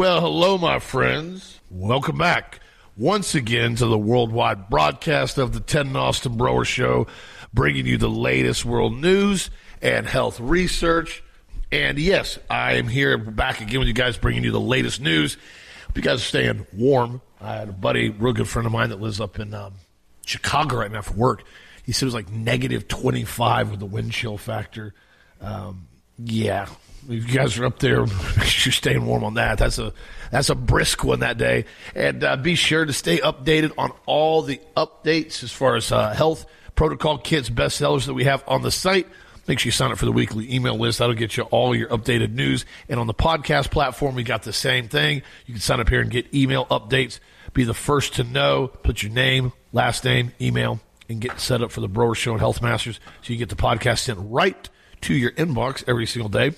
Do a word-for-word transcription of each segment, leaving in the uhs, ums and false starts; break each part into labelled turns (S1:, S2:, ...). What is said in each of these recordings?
S1: Well, hello, my friends. Welcome back once again to the worldwide broadcast of the Ted and Austin Broer Show, bringing you the latest world news and health research. And yes, I am here back again with you guys, bringing you the latest news. Hope you guys are staying warm. I had a buddy, real good friend of mine that lives up in um, Chicago right now for work. He said it was like negative twenty-five with the wind chill factor. Um, yeah. If you guys are up there, make sure you're staying warm on that. That's a that's a brisk one that day. And uh, be sure to stay updated on all the updates as far as uh, health protocol kits, bestsellers that we have on the site. Make sure you sign up for the weekly email list. That'll get you all your updated news. And on the podcast platform, we got the same thing. You can sign up here and get email updates. Be the first to know. Put your name, last name, email, and get set up for the Broer Show and Health Masters so you get the podcast sent right to your inbox every single day.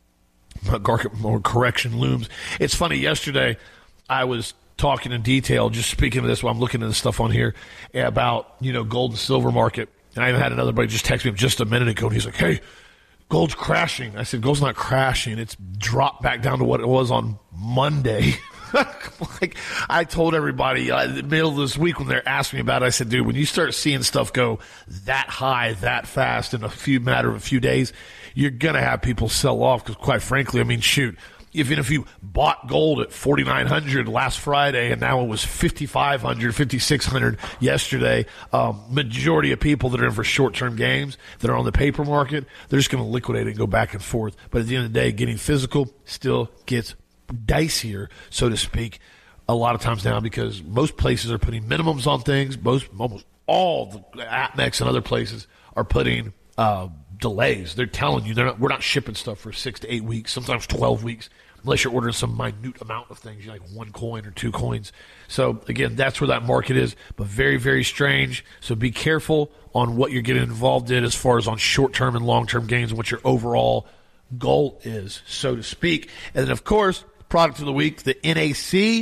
S1: More correction looms. It's funny, yesterday I was talking in detail, just speaking of this while I'm looking at the stuff on here, about, you know, gold and silver market. And I even had another buddy just text me just a minute ago, and he's like, hey, gold's crashing. I said, gold's not crashing. It's dropped back down to what it was on Monday. Like I told everybody uh, in the middle of this week when they're asking me about it, I said, dude, when you start seeing stuff go that high, that fast in a few matter of a few days, you're going to have people sell off because, quite frankly, I mean, shoot, even if you bought gold at forty-nine hundred last Friday and now it was fifty-five hundred, fifty-six hundred yesterday, um, majority of people that are in for short-term gains that are on the paper market, they're just going to liquidate it and go back and forth. But at the end of the day, getting physical still gets dicier, so to speak, a lot of times now because most places are putting minimums on things. Most, almost all the APMEX and other places are putting uh, delays. They're telling you they're not, we're not shipping stuff for six to eight weeks, sometimes twelve weeks, unless you're ordering some minute amount of things, like one coin or two coins. So, again, that's where that market is, but very, very strange. So be careful on what you're getting involved in as far as on short-term and long-term gains and what your overall goal is, so to speak. And then, of course, product of the week, the N A C.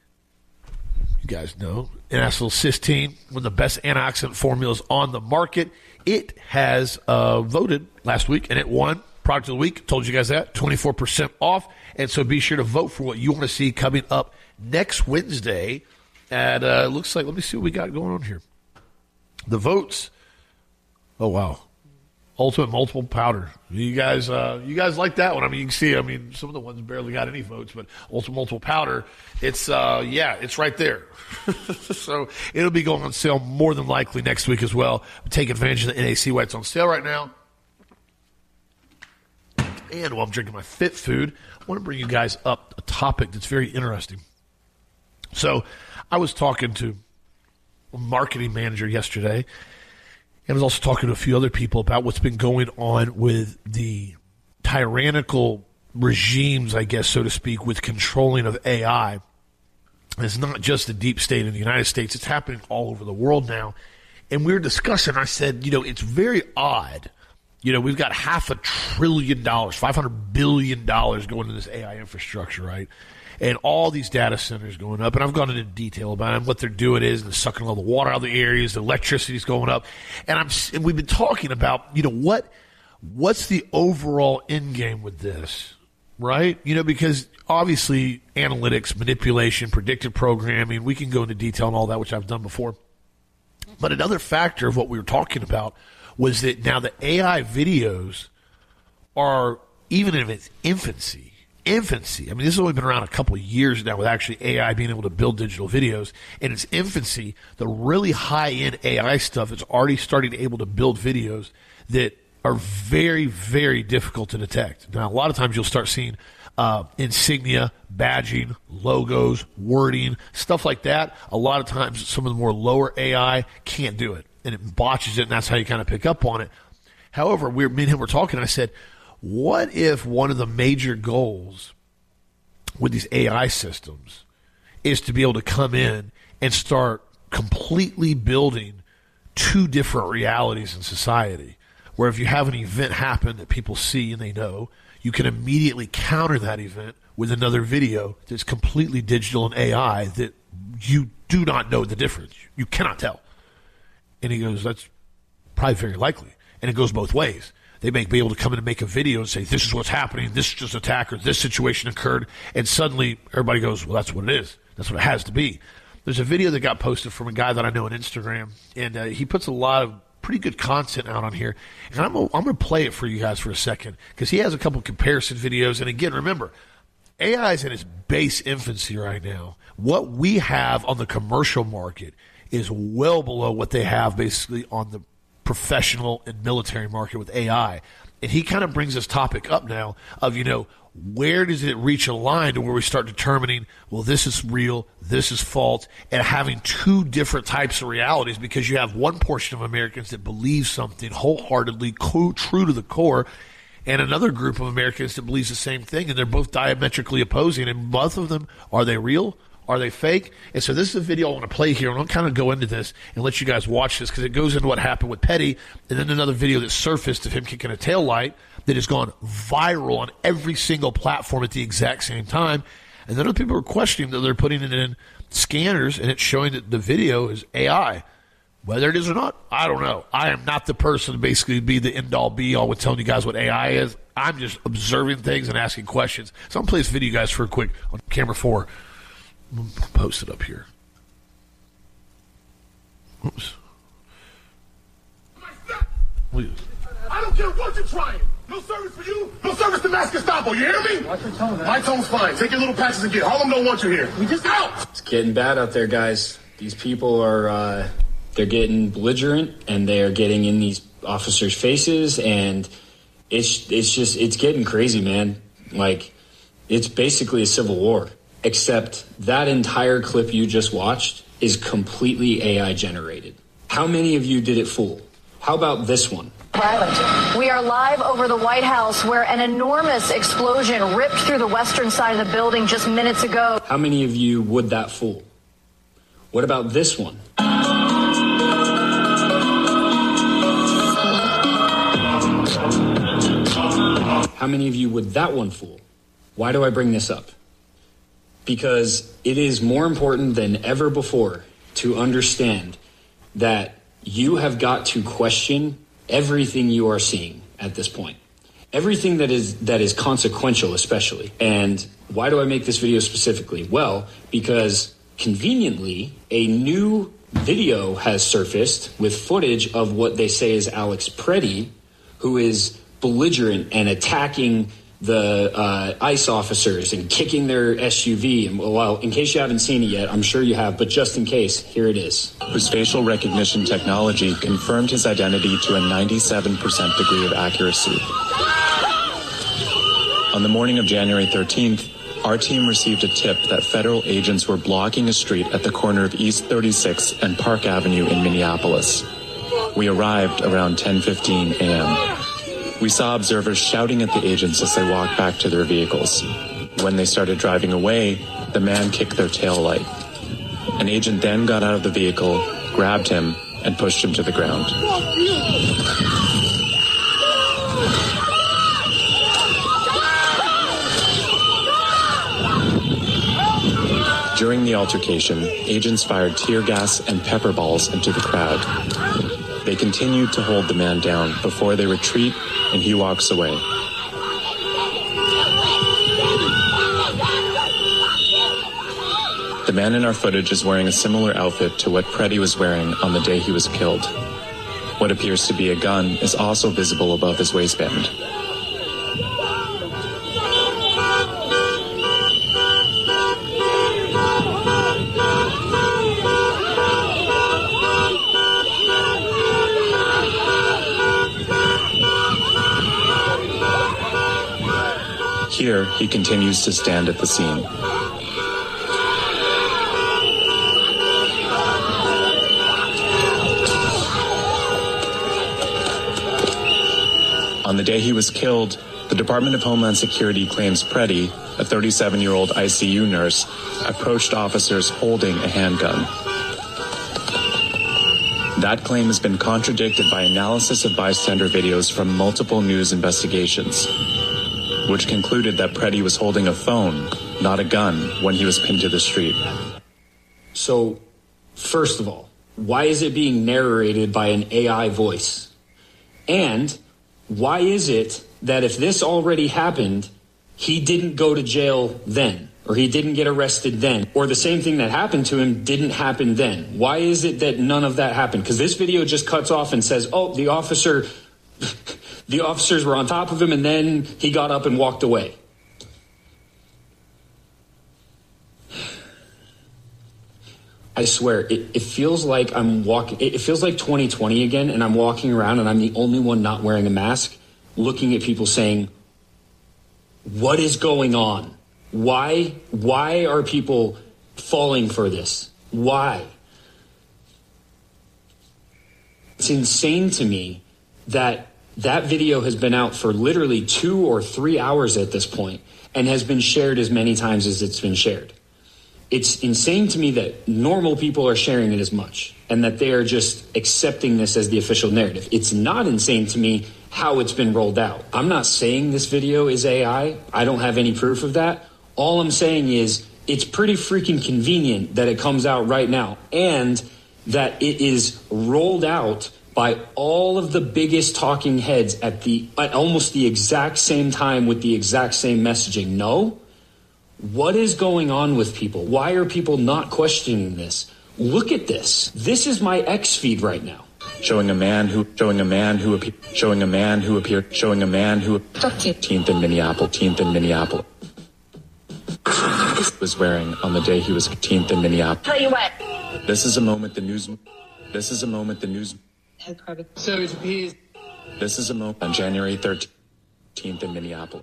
S1: You guys know, N-acetylcysteine, one of the best antioxidant formulas on the market. It has uh, voted last week, and it won product of the week. Told you guys that, twenty-four percent off. And so be sure to vote for what you want to see coming up next Wednesday. And uh, it looks like, let me see what we got going on here. The votes. Oh, wow. Ultimate multiple powder. You guys, uh, you guys like that one? I mean, you can see. I mean, some of the ones barely got any votes, but ultimate multiple powder. It's, uh, yeah, it's right there. So it'll be going on sale more than likely next week as well. Take advantage of the N A C while it's on sale right now. And while I'm drinking my Fit Food, I want to bring you guys up a topic that's very interesting. So I was talking to a marketing manager yesterday. And I was also talking to a few other people about what's been going on with the tyrannical regimes, I guess, so to speak, with controlling of A I. And it's not just the deep state in the United States. It's happening all over the world now. And we were discussing, I said, you know, it's very odd. You know, we've got half a trillion dollars, five hundred billion dollars going into this A I infrastructure, right? And all these data centers going up, and I've gone into detail about them. What they're doing is they're sucking all the water out of the areas, the electricity's going up, and I'm. And we've been talking about, you know, what, what's the overall end game with this, right? You know, because obviously analytics, manipulation, predictive programming, we can go into detail on all that, which I've done before. But another factor of what we were talking about was that now the A I videos are even in its infancy. Infancy. I mean, this has only been around a couple of years now with actually A I being able to build digital videos. In its infancy, the really high-end A I stuff is already starting to able to build videos that are very, very difficult to detect. Now, a lot of times you'll start seeing uh, insignia, badging, logos, wording, stuff like that. A lot of times some of the more lower A I can't do it, and it botches it, and that's how you kind of pick up on it. However, we me and him were talking, and I said, what if one of the major goals with these A I systems is to be able to come in and start completely building two different realities in society, where if you have an event happen that people see and they know, you can immediately counter that event with another video that's completely digital and A I that you do not know the difference. You cannot tell. And he goes, that's probably very likely. And it goes both ways. They may be able to come in and make a video and say, this is what's happening, this is just an attack, or this situation occurred, and suddenly everybody goes, well, that's what it is. That's what it has to be. There's a video that got posted from a guy that I know on Instagram, and uh, he puts a lot of pretty good content out on here, and I'm, I'm going to play it for you guys for a second, because he has a couple comparison videos, and again, remember, A I is in its base infancy right now. What we have on the commercial market is well below what they have basically on the professional and military market with A I. And he kind of brings this topic up now of, you know, where does it reach a line to where we start determining, well, this is real, this is false, and having two different types of realities, because you have one portion of Americans that believe something wholeheartedly, co- true to the core, and another group of Americans that believes the same thing, and they're both diametrically opposing, and both of them, are they real? Are they fake? And so this is a video I want to play here, and I'll kind of go into this and let you guys watch this, because it goes into what happened with Petty, and then another video that surfaced of him kicking a taillight that has gone viral on every single platform at the exact same time. And then other people are questioning that they're putting it in scanners, and it's showing that the video is A I. Whether it is or not, I don't know. I am not the person to basically be the end-all, be-all with telling you guys what A I is. I'm just observing things and asking questions. So I'm going to play this video, guys, for a quick on camera four. I'm going to post it up here. Oops.
S2: I don't care what you're trying. No service for you, no service to Mass Gestapo. You hear me?
S3: Watch your tone, man.
S2: My tone's fine. Take your little patches and get. Harlem don't want you here.
S3: We just
S2: out.
S4: It's getting bad out there, guys. These people are, uh, they're getting belligerent, and they are getting in these officers' faces, and it's it's just, it's getting crazy, man. Like, it's basically a civil war. Except that entire clip you just watched is completely A I generated. How many of you did it fool? How about this one?
S5: We are live over the White House, where an enormous explosion ripped through the western side of the building just minutes ago.
S4: How many of you would that fool? What about this one? How many of you would that one fool? Why do I bring this up? Because it is more important than ever before to understand that you have got to question everything you are seeing at this point. Everything that is that is consequential, especially. And why do I make this video specifically? Well, because conveniently, a new video has surfaced with footage of what they say is Alex Preddy, who is belligerent and attacking the uh, ICE officers and kicking their S U V. And, well, in case you haven't seen it yet, I'm sure you have, but just in case, here it is.
S6: Whose facial recognition technology confirmed his identity to a ninety-seven percent degree of accuracy. On the morning of January thirteenth, our team received a tip that federal agents were blocking a street at the corner of East thirty-sixth and Park Avenue in Minneapolis. We arrived around ten fifteen a.m. We saw observers shouting at the agents as they walked back to their vehicles. When they started driving away, the man kicked their taillight. An agent then got out of the vehicle, grabbed him, and pushed him to the ground. During the altercation, agents fired tear gas and pepper balls into the crowd. They continued to hold the man down before they retreat, and he walks away. The man in our footage is wearing a similar outfit to what Preddy was wearing on the day he was killed. What appears to be a gun is also visible above his waistband. Here, he continues to stand at the scene. On the day he was killed, the Department of Homeland Security claims Preddy, a thirty-seven-year-old I C U nurse, approached officers holding a handgun. That claim has been contradicted by analysis of bystander videos from multiple news investigations, which concluded that Preddy was holding a phone, not a gun, when he was pinned to the street.
S4: So, first of all, why is it being narrated by an A I voice? And why is it that if this already happened, he didn't go to jail then, or he didn't get arrested then, or the same thing that happened to him didn't happen then? Why is it that none of that happened? Because this video just cuts off and says, oh, the officer, the officers were on top of him, and then he got up and walked away. I swear, it, it feels like I'm walking, it feels like twenty twenty again, and I'm walking around and I'm the only one not wearing a mask, looking at people saying, what is going on? Why, why are people falling for this? Why? It's insane to me that that video has been out for literally two or three hours at this point and has been shared as many times as it's been shared. It's insane to me that normal people are sharing it as much and that they are just accepting this as the official narrative. It's not insane to me how it's been rolled out. I'm not saying this video is A I. I don't have any proof of that. All I'm saying is it's pretty freaking convenient that it comes out right now and that it is rolled out by all of the biggest talking heads at the at almost the exact same time with the exact same messaging. No? What is going on with people? Why are people not questioning this? Look at this. This is my X feed right now.
S6: Showing a man who, showing a man who, appeared, showing a man who appeared, showing a man who, fifteenth in Minneapolis, fifteenth in Minneapolis, was wearing on the day he was fifteenth in Minneapolis.
S5: Tell you what.
S6: This is a moment the news, this is a moment the news,
S3: so it appears.
S6: This is a moment on January thirteenth in Minneapolis.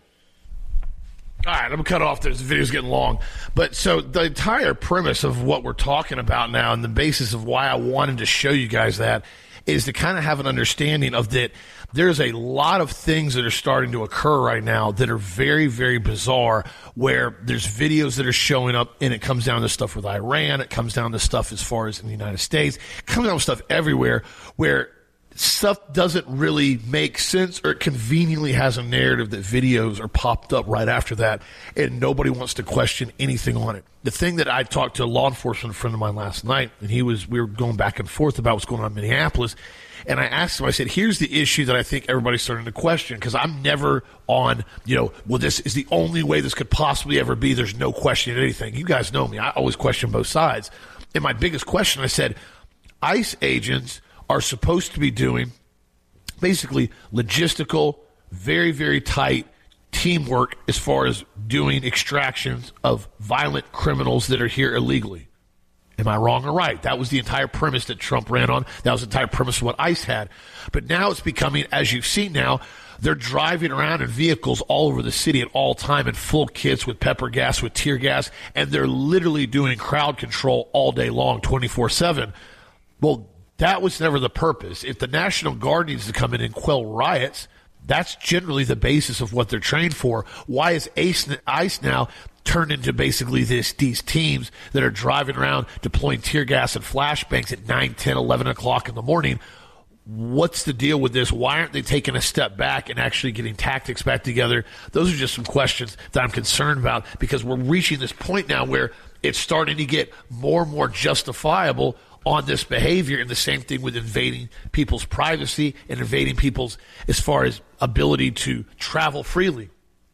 S1: All right, I'm going to cut off. This video's getting long. But so the entire premise of what we're talking about now and the basis of why I wanted to show you guys that is to kind of have an understanding of that there's a lot of things that are starting to occur right now that are very, very bizarre, where there's videos that are showing up, and it comes down to stuff with Iran. It comes down to stuff as far as in the United States. It comes down to stuff everywhere where stuff doesn't really make sense, or it conveniently has a narrative that videos are popped up right after that, and nobody wants to question anything on it. The thing that I talked to a law enforcement friend of mine last night, and he was, we were going back and forth about what's going on in Minneapolis, and I asked him, I said, here's the issue that I think everybody's starting to question, because I'm never on, you know, well, this is the only way this could possibly ever be. There's no questioning anything. You guys know me. I always question both sides. And my biggest question, I said, ICE agents are supposed to be doing basically logistical, very, very tight teamwork as far as doing extractions of violent criminals that are here illegally. Am I wrong or right? That was the entire premise that Trump ran on. That was the entire premise of what ICE had. But now it's becoming, as you've seen now, they're driving around in vehicles all over the city at all time in full kits with pepper gas, with tear gas, and they're literally doing crowd control all day long, twenty-four seven. Well, that was never the purpose. If the National Guard needs to come in and quell riots, that's generally the basis of what they're trained for. Why is ICE now turned into basically this these teams that are driving around deploying tear gas and flashbangs at nine, ten, eleven o'clock in the morning? What's the deal with this? Why aren't they taking a step back and actually getting tactics back together? Those are just some questions that I'm concerned about, because we're reaching this point now where it's starting to get more and more justifiable on this behavior, and the same thing with invading people's privacy and invading people's, as far as ability to travel freely.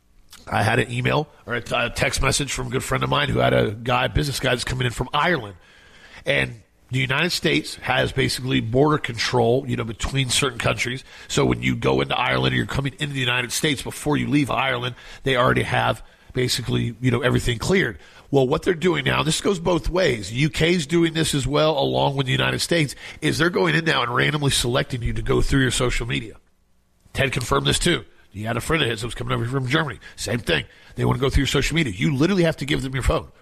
S1: I had an email or a text message from a good friend of mine who had a guy, a business guy that's coming in from Ireland. And the United States has basically border control, you know, between certain countries. So when you go into Ireland or you're coming into the United States, before you leave Ireland, they already have basically, you know, everything cleared. Well, what they're doing now, this goes both ways. U K's doing this as well, along with the United States, is they're going in now and randomly selecting you to go through your social media. Ted confirmed this too. He had a friend of his that was coming over from Germany. Same thing. They want to go through your social media. You literally have to give them your phone.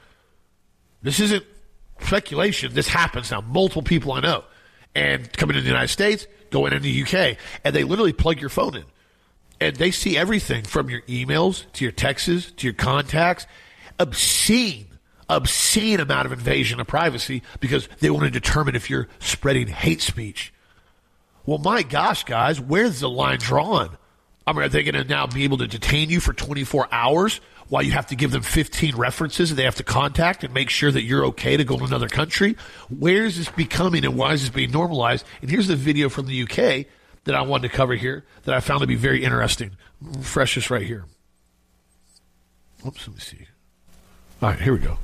S1: This isn't speculation. This happens now. Multiple people I know. And coming into the United States, going into the U K, and they literally plug your phone in. And they see everything from your emails to your texts to your contacts. Obscene, obscene amount of invasion of privacy, because they want to determine if you're spreading hate speech. Well, my gosh, guys, where's the line drawn? I mean, are they going to now be able to detain you for twenty-four hours while you have to give them fifteen references that they have to contact and make sure that you're okay to go to another country? Where is this becoming, and why is this being normalized? And here's the video from the U K that I wanted to cover here that I found to be very interesting. Refresh this right here. Oops, let me see. All right, here we go.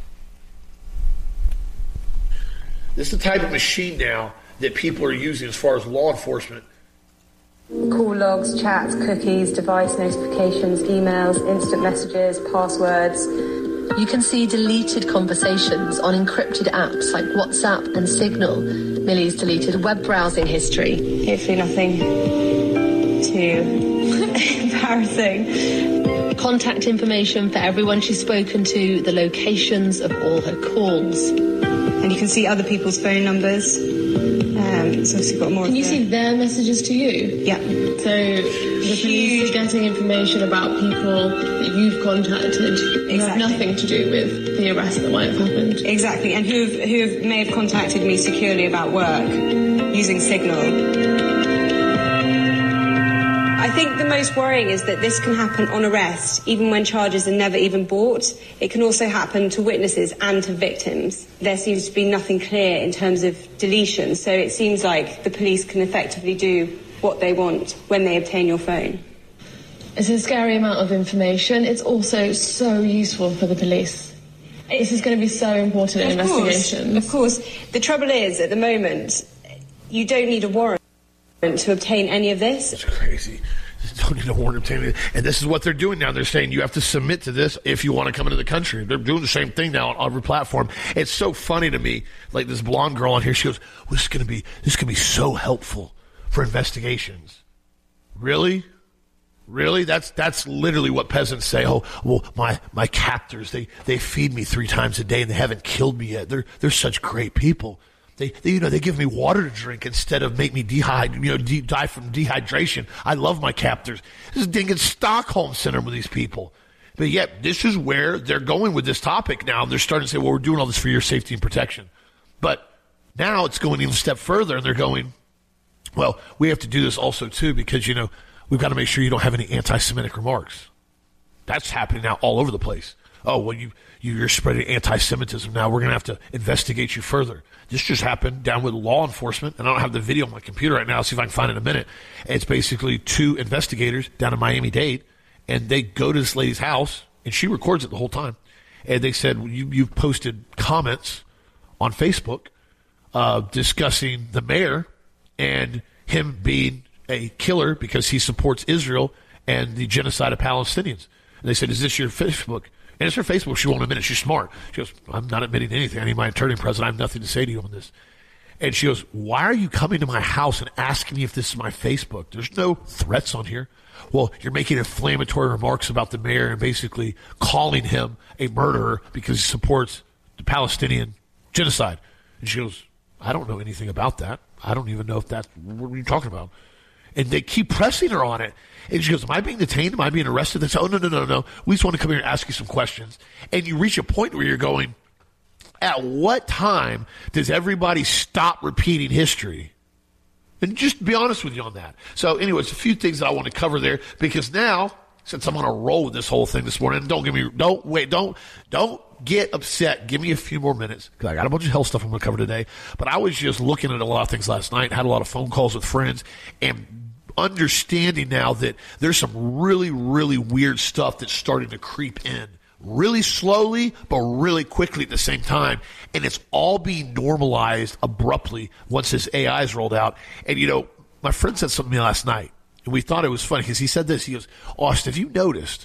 S1: This is the type of machine now that people are using as far as law enforcement.
S7: Call logs, chats, cookies, device notifications, emails, instant messages, passwords.
S8: You can see deleted conversations on encrypted apps like WhatsApp and Signal. Millie's deleted web browsing history.
S7: Hopefully nothing too embarrassing.
S8: Contact information for everyone she's spoken to, the locations of all her calls.
S7: And you can see other people's phone numbers. Um, so you've got more.
S8: Can you see their messages to you?
S7: Yeah.
S8: So the police are getting information about people that you've contacted who
S7: exactly.
S8: have nothing to do with the arrest that might have happened.
S7: Exactly, and who who may have contacted me securely about work using Signal. I think the most worrying is that this can happen on arrest, even when charges are never even brought. It can also happen to witnesses and to victims. There seems to be nothing clear in terms of deletion, so it seems like the police can effectively do what they want when they obtain your phone.
S8: It's a scary amount of information. It's also so useful for the police. This is going to be so important in investigations.
S7: Of course. The trouble is, at the moment, you don't need a warrant to obtain any of this.
S1: It's crazy. Don't need a warrant to obtain it. And this is what they're doing now. They're saying you have to submit to this if you want to come into the country. They're doing the same thing now on every platform. It's so funny to me. Like this blonde girl on here, she goes, well, "This is going to be this can be so helpful for investigations." Really? Really? That's that's literally what peasants say. Oh, well, my my captors, they they feed me three times a day and they haven't killed me yet. They're they're such great people. They, they, you know, they give me water to drink instead of make me dehydrate, you know, de- die from dehydration. I love my captors. This is dang Stockholm Syndrome with these people. But yet, this is where they're going with this topic now. They're starting to say, well, we're doing all this for your safety and protection. But now it's going even a step further, and they're going, well, we have to do this also, too, because, you know, we've got to make sure you don't have any anti-Semitic remarks. That's happening now all over the place. Oh, well, you, you're spreading anti-Semitism. Now we're going to have to investigate you further. This just happened down with law enforcement, and I don't have the video on my computer right now. I'll see if I can find it in a minute. It's basically two investigators down in Miami-Dade, and they go to this lady's house, and she records it the whole time. And they said, well, you, you've posted comments on Facebook uh, discussing the mayor and him being a killer because he supports Israel and the genocide of Palestinians. And they said, is this your Facebook? And it's her Facebook. She won't admit it. She's smart. She goes, I'm not admitting anything. I need my attorney present. I have nothing to say to you on this. And she goes, why are you coming to my house and asking me if this is my Facebook? There's no threats on here. Well, you're making inflammatory remarks about the mayor and basically calling him a murderer because he supports the Palestinian genocide. And she goes, I don't know anything about that. I don't even know if that's what are you talking about. And they keep pressing her on it. And she goes, am I being detained? Am I being arrested? They say, oh, no, no, no, no. We just want to come here and ask you some questions. And you reach a point where you're going, at what time does everybody stop repeating history? And just be honest with you on that. So anyways, a few things that I want to cover there because now, since I'm on a roll with this whole thing this morning, don't give me, don't wait, don't, don't get upset. Give me a few more minutes because I got a bunch of health stuff I'm going to cover today. But I was just looking at a lot of things last night, had a lot of phone calls with friends, and understanding now that there's some really, really weird stuff that's starting to creep in really slowly, but really quickly at the same time. And it's all being normalized abruptly once this A I is rolled out. And, you know, my friend said something to me last night, and we thought it was funny because he said this. He goes, Austin, have you noticed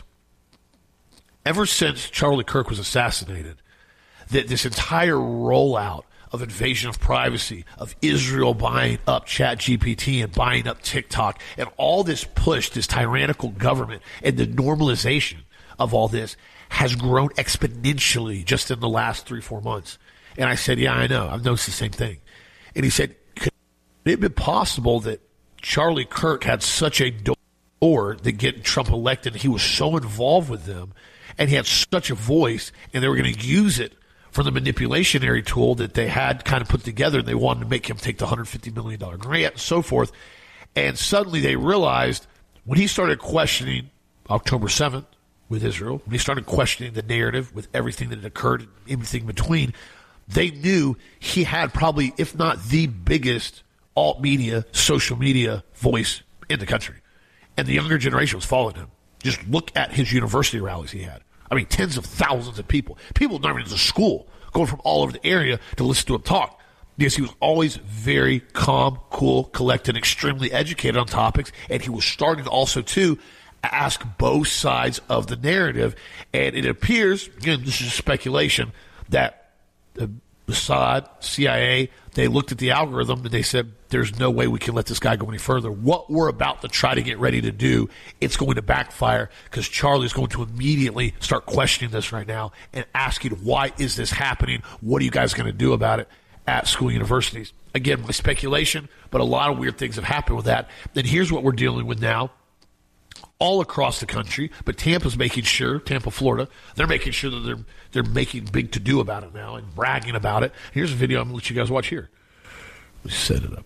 S1: ever since Charlie Kirk was assassinated that this entire rollout of invasion of privacy, of Israel buying up ChatGPT and buying up TikTok, and all this push, this tyrannical government, and the normalization of all this has grown exponentially just in the last three, four months. And I said, yeah, I know. I've noticed the same thing. And he said, could it be possible that Charlie Kirk had such a door to get Trump elected, and he was so involved with them, and he had such a voice, and they were going to use it for the manipulationary tool that they had kind of put together, and they wanted to make him take the one hundred fifty million dollars grant and so forth. And suddenly they realized when he started questioning October seventh with Israel, when he started questioning the narrative with everything that had occurred and everything between, they knew he had probably, if not the biggest alt media, social media voice in the country. And the younger generation was following him. Just look at his university rallies he had. I mean, tens of thousands of people. People not even to school, going from all over the area to listen to him talk. Because he was always very calm, cool, collected, extremely educated on topics. And he was starting also, too, ask both sides of the narrative. And it appears, again, this is speculation, that the Mossad, C I A, they looked at the algorithm and they said, there's no way we can let this guy go any further. What we're about to try to get ready to do, it's going to backfire because Charlie's going to immediately start questioning this right now and asking, why is this happening? What are you guys going to do about it at school universities? Again, my speculation, but a lot of weird things have happened with that. And here's what we're dealing with now. All across the country, but Tampa's making sure, Tampa, Florida, they're making sure that they're they're making big to-do about it now and bragging about it. Here's a video I'm going to let you guys watch here. Let me set it up.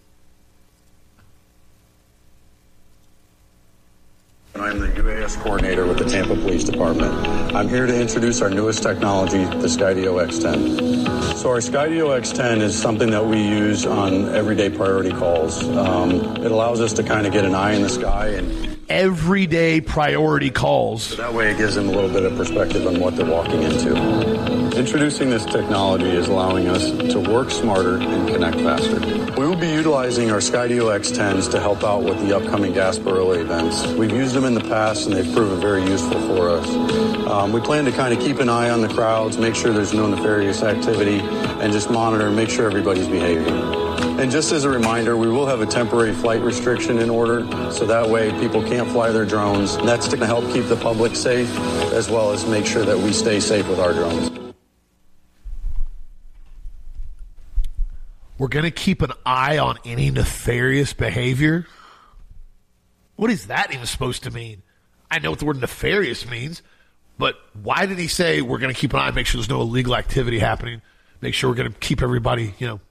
S9: I'm the U A S coordinator with the Tampa Police Department. I'm here to introduce our newest technology, the Skydio X ten. So our Skydio X ten is something that we use on everyday priority calls. Um, it allows us to kind of get an eye in the sky and
S1: everyday priority calls.
S9: So that way it gives them a little bit of perspective on what they're walking into. Introducing this technology is allowing us to work smarter and connect faster. We will be utilizing our Skydio X tens to help out with the upcoming Gasparilla events. We've used them in the past and they've proven very useful for us. Um, we plan to kind of keep an eye on the crowds, make sure there's no nefarious activity, and just monitor and make sure everybody's behaving. And just as a reminder, we will have a temporary flight restriction in order, so that way people can't fly their drones. And that's to help keep the public safe, as well as make sure that we stay safe with our drones.
S1: We're going to keep an eye on any nefarious behavior? What is that even supposed to mean? I know what the word nefarious means, but why did he say we're going to keep an eye, make sure there's no illegal activity happening, make sure we're going to keep everybody, you know,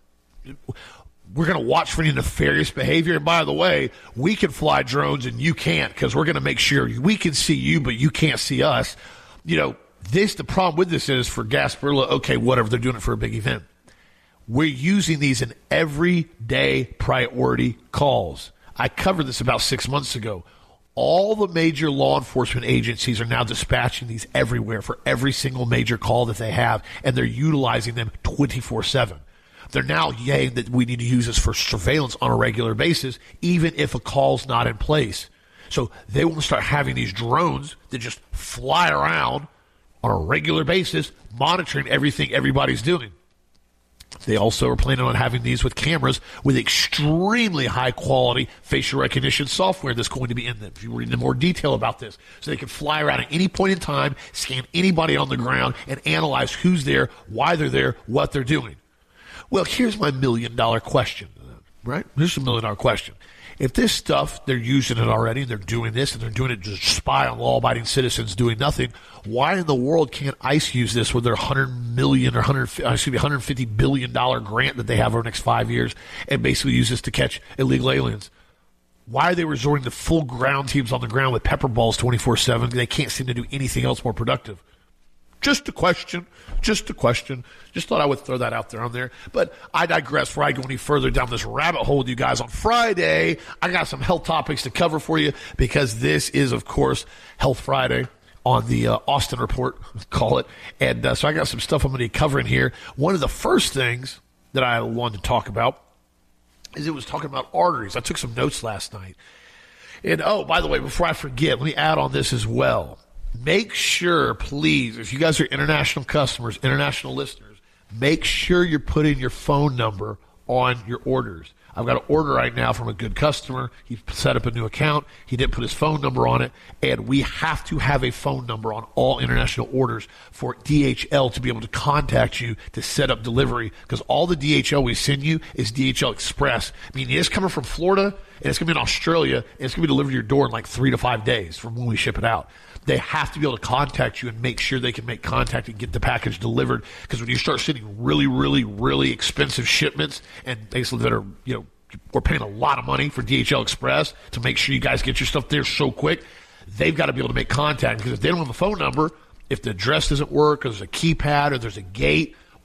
S1: we're going to watch for any nefarious behavior. And by the way, we can fly drones and you can't because we're going to make sure we can see you, but you can't see us. You know, this, the problem with this is for Gasparilla, okay, whatever, they're doing it for a big event. We're using these in everyday priority calls. I covered this about six months ago. All the major law enforcement agencies are now dispatching these everywhere for every single major call that they have, and they're utilizing them twenty-four seven. They're now saying that we need to use this for surveillance on a regular basis, even if a call's not in place. So they want to start having these drones that just fly around on a regular basis, monitoring everything everybody's doing. They also are planning on having these with cameras with extremely high-quality facial recognition software that's going to be in them. If you read in more detail about this, so they can fly around at any point in time, scan anybody on the ground, and analyze who's there, why they're there, what they're doing. Well, here's my million-dollar question, right? Here's a million-dollar question. If this stuff, they're using it already, and they're doing this, and they're doing it to spy on law-abiding citizens doing nothing, why in the world can't ICE use this with their one hundred million dollars or one hundred, excuse me, one hundred fifty billion dollars grant that they have over the next five years and basically use this to catch illegal aliens? Why are they resorting to full ground teams on the ground with pepper balls twenty-four seven? They can't seem to do anything else more productive. Just a question. Just a question. Just thought I would throw that out there on there. But I digress before I go any further down this rabbit hole with you guys. On Friday, I got some health topics to cover for you because this is, of course, Health Friday on the uh, Austin Report, call it. And uh, so I got some stuff I'm going to be covering here. One of the first things that I wanted to talk about is it was talking about arteries. I took some notes last night. And, oh, by the way, before I forget, let me add on this as well. Make sure, please, if you guys are international customers, international listeners, make sure you're putting your phone number on your orders. I've got an order right now from a good customer. He set up a new account. He didn't put his phone number on it. And we have to have a phone number on all international orders for D H L to be able to contact you to set up delivery, because all the D H L we send you is D H L Express. I mean, it's coming from Florida, and it's going to be in Australia, and it's going to be delivered to your door in like three to five days from when we ship it out. They have to be able to contact you and make sure they can make contact and get the package delivered. Because when you start sending really, really, really expensive shipments, and basically that are, you know, we're paying a lot of money for D H L Express to make sure you guys get your stuff there so quick, they've got to be able to make contact. Because if they don't have a phone number, if the address doesn't work, or there's a keypad, or there's a gate,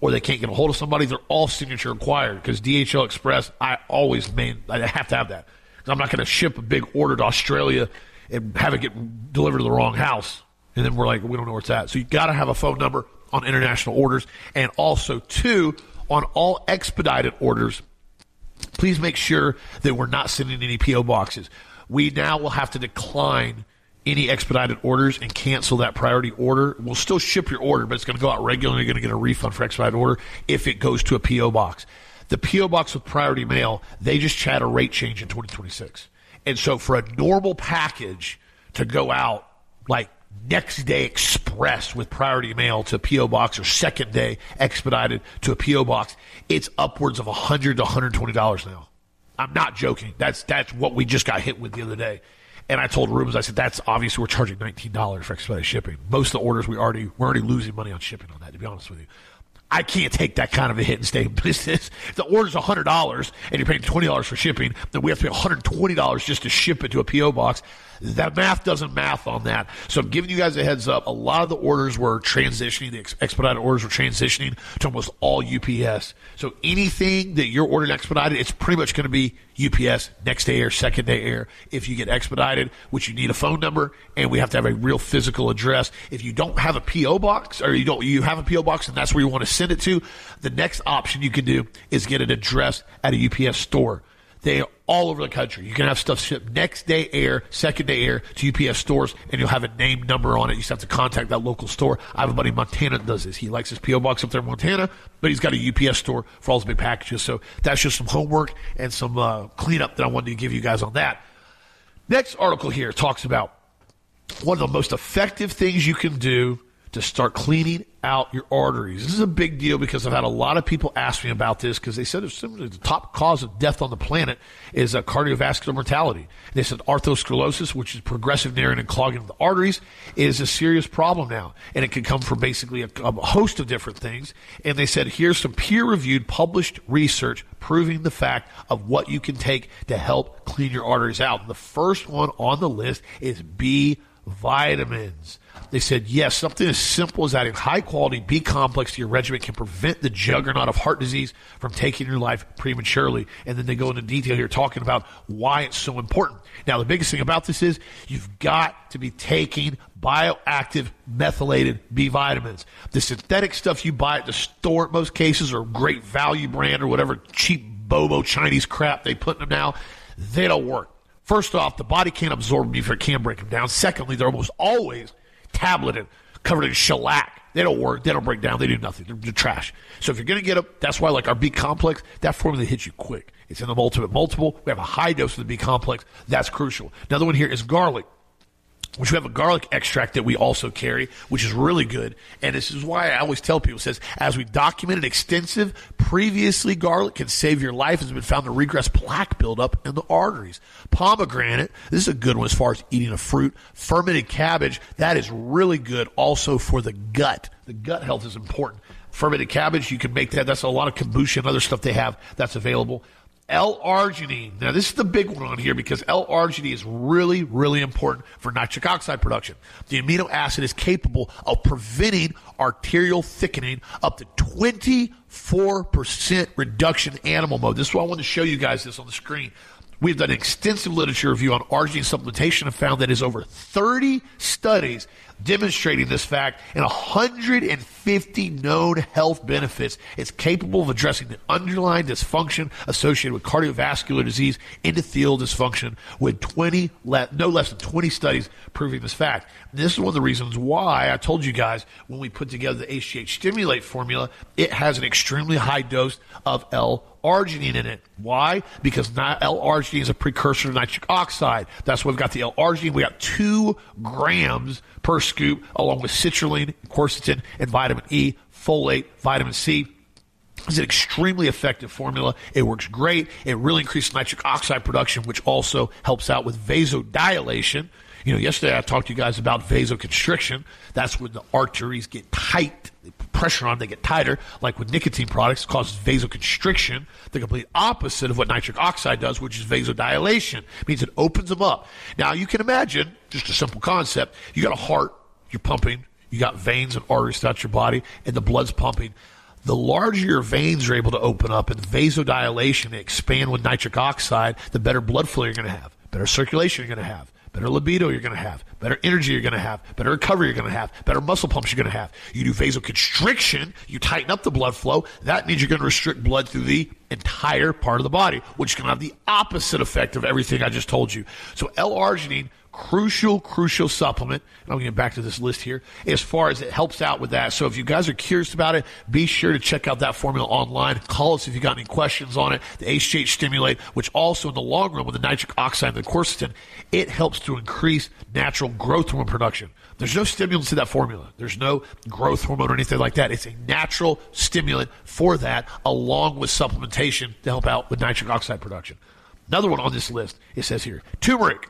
S1: or they can't get a hold of somebody, they're all signature required because D H L Express, I always main, I have to have that. I'm not going to ship a big order to Australia and have it get delivered to the wrong house. And then we're like, we don't know where it's at. So you got to have a phone number on international orders. And also, two, on all expedited orders, please make sure that we're not sending any P O boxes. We now will have to decline any expedited orders and cancel that priority order. We'll still ship your order, but it's going to go out regularly. You're going to get a refund for expedited order if it goes to a P O box. The P O box with priority mail, they just chat a rate change in twenty twenty-six. And so for a normal package to go out like next day express with priority mail to a P O box or second day expedited to a P O box, it's upwards of one hundred dollars to one hundred twenty dollars now. I'm not joking. That's that's what we just got hit with the other day. And I told Rubens, I said, that's obviously we're charging nineteen dollars for expedited shipping. Most of the orders, we already, we're already losing money on shipping on that, to be honest with you. I can't take that kind of a hit and stay in business. If the order's one hundred dollars and you're paying twenty dollars for shipping, then we have to pay one hundred twenty dollars just to ship it to a P O box. That math doesn't math on that. So I'm giving you guys a heads up. A lot of the orders were transitioning, the ex- expedited orders were transitioning to almost all U P S. So anything that you're ordering expedited, it's pretty much going to be U P S, next day air, second day air. If you get expedited, which you need a phone number, and we have to have a real physical address. If you don't have a P O box, or you don't, you have a P O box and that's where you want to send it to, the next option you can do is get an address at a U P S store. They are all over the country. You can have stuff shipped next day air, second day air to U P S stores, and you'll have a name number on it. You just have to contact that local store. I have a buddy in Montana that does this. He likes his P O box up there in Montana, but he's got a U P S store for all his big packages. So that's just some homework and some uh, cleanup that I wanted to give you guys on that. Next article here talks about one of the most effective things you can do to start cleaning out your arteries. This is a big deal because I've had a lot of people ask me about this because they said it's simply the top cause of death on the planet is uh, cardiovascular mortality. They said atherosclerosis, which is progressive narrowing and clogging of the arteries, is a serious problem now. And it can come from basically a, a host of different things. And they said here's some peer-reviewed published research proving the fact of what you can take to help clean your arteries out. And the first one on the list is B vitamins. They said, yes, something as simple as adding high-quality B complex to your regimen can prevent the juggernaut of heart disease from taking your life prematurely. And then they go into detail here talking about why it's so important. Now, the biggest thing about this is you've got to be taking bioactive methylated B vitamins. The synthetic stuff you buy at the store in most cases or Great Value brand or whatever cheap bobo Chinese crap they put in them now, they don't work. First off, the body can't absorb them if it can break them down. Secondly, they're almost always tableted, covered in shellac. They don't work. They don't break down. They do nothing. They're, they're trash. So if you're going to get them, that's why like our B complex, that formula hits you quick. It's in the ultimate multiple. We have a high dose of the B complex. That's crucial. Another one here is garlic, which we have a garlic extract that we also carry, which is really good. And this is why I always tell people, it says, as we documented extensive, previously garlic can save your life, has been found to regress plaque buildup in the arteries. Pomegranate, this is a good one as far as eating a fruit. Fermented cabbage, that is really good also for the gut. The gut health is important. Fermented cabbage, you can make that. That's a lot of kombucha and other stuff they have that's available. L-arginine. Now, this is the big one on here because L-arginine is really, really important for nitric oxide production. The amino acid is capable of preventing arterial thickening up to twenty-four percent reduction in animal mode. This is why I wanted to show you guys this on the screen. We've done an extensive literature review on arginine supplementation and found that there's over thirty studies demonstrating this fact and one hundred fifty known health benefits. It's capable of addressing the underlying dysfunction associated with cardiovascular disease, endothelial dysfunction, with twenty le- no less than twenty studies proving this fact. And this is one of the reasons why I told you guys when we put together the H G H Stimulate formula, it has an extremely high dose of L-arginine in it. Why? Because L-arginine is a precursor to nitric oxide. That's why we've got the L-arginine. We got two grams per scoop, along with citrulline, quercetin, and vitamin E, folate, vitamin C. It's an extremely effective formula. It works great. It really increases nitric oxide production, which also helps out with vasodilation. You know, yesterday I talked to you guys about vasoconstriction. That's when the arteries get tight. They put pressure on, they get tighter. Like with nicotine products, it causes vasoconstriction, the complete opposite of what nitric oxide does, which is vasodilation. It means it opens them up. Now, you can imagine, just a simple concept, you got a heart, you're pumping, you got veins and arteries throughout your body, and the blood's pumping. The larger your veins are able to open up and vasodilation expand with nitric oxide, the better blood flow you're going to have, better circulation you're going to have, better libido you're going to have, better energy you're going to have, better recovery you're going to have, better muscle pumps you're going to have. You do vasoconstriction, you tighten up the blood flow. That means you're going to restrict blood through the entire part of the body, which can have the opposite effect of everything I just told you. So L-arginine, crucial, crucial supplement. And I'll get back to this list here as far as it helps out with that. So if you guys are curious about it, be sure to check out that formula online. Call us if you got any questions on it. The H G H Stimulate, which also in the long run with the nitric oxide and the quercetin, it helps to increase natural growth hormone production. There's no stimulants in that formula. There's no growth hormone or anything like that. It's a natural stimulant for that, along with supplementation to help out with nitric oxide production. Another one on this list, it says here, turmeric.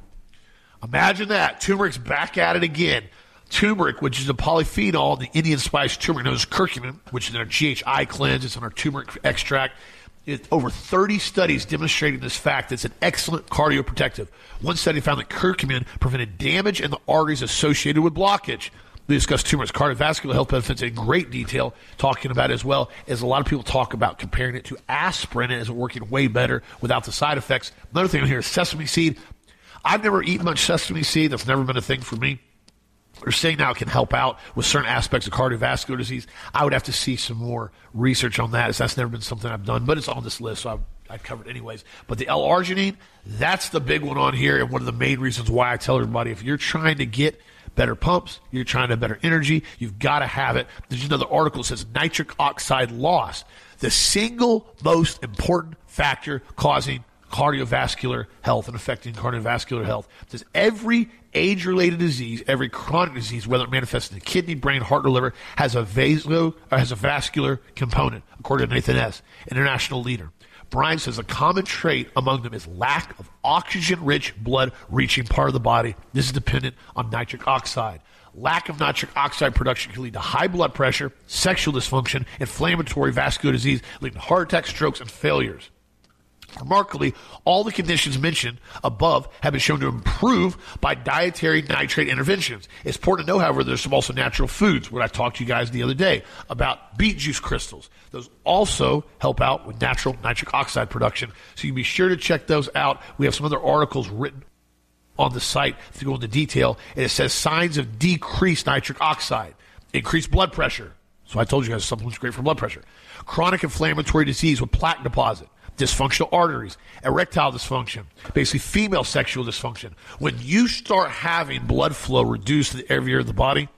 S1: Imagine that. Turmeric's back at it again. Turmeric, which is a polyphenol, the Indian spice turmeric known as curcumin, which is in our G H I cleanse. It's in our turmeric extract. It, over thirty studies demonstrating this fact. It's an excellent cardioprotective. One study found that curcumin prevented damage in the arteries associated with blockage. We discussed turmeric's cardiovascular health benefits in great detail, talking about it as well as a lot of people talk about comparing it to aspirin as it working way better without the side effects. Another thing on here is sesame seed. I've never eaten much sesame seed. That's never been a thing for me. They're saying now it can help out with certain aspects of cardiovascular disease. I would have to see some more research on that, as that's never been something I've done, but it's on this list, so I've, I've covered it anyways. But the L-arginine, that's the big one on here, and one of the main reasons why I tell everybody, if you're trying to get better pumps, you're trying to have better energy, you've got to have it. There's another article that says nitric oxide loss, the single most important factor causing cardiovascular health and affecting cardiovascular health. Says every age-related disease, every chronic disease, whether it manifests in the kidney, brain, heart, or liver, has a vaso or has a vascular component, according to Nathan S., international leader. Brian says a common trait among them is lack of oxygen-rich blood reaching part of the body. This is dependent on nitric oxide. Lack of nitric oxide production can lead to high blood pressure, sexual dysfunction, inflammatory vascular disease, leading to heart attacks, strokes, and failures. Remarkably, all the conditions mentioned above have been shown to improve by dietary nitrate interventions. It's important to know, however, there's some also natural foods, what I talked to you guys the other day about beet juice crystals. Those also help out with natural nitric oxide production. So you can be sure to check those out. We have some other articles written on the site to go into detail. And it says signs of decreased nitric oxide, increased blood pressure. So I told you guys supplements great for blood pressure. Chronic inflammatory disease with plaque deposit. Dysfunctional arteries, erectile dysfunction, basically female sexual dysfunction. When you start having blood flow reduced to the area of the body,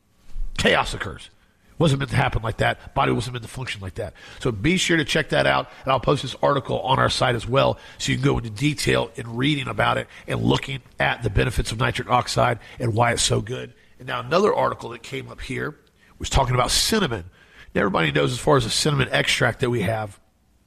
S1: chaos occurs. It wasn't meant to happen like that. Body wasn't meant to function like that. So be sure to check that out, and I'll post this article on our site as well so you can go into detail in reading about it and looking at the benefits of nitric oxide and why it's so good. And now another article that came up here was talking about cinnamon. Now everybody knows as far as the cinnamon extract that we have,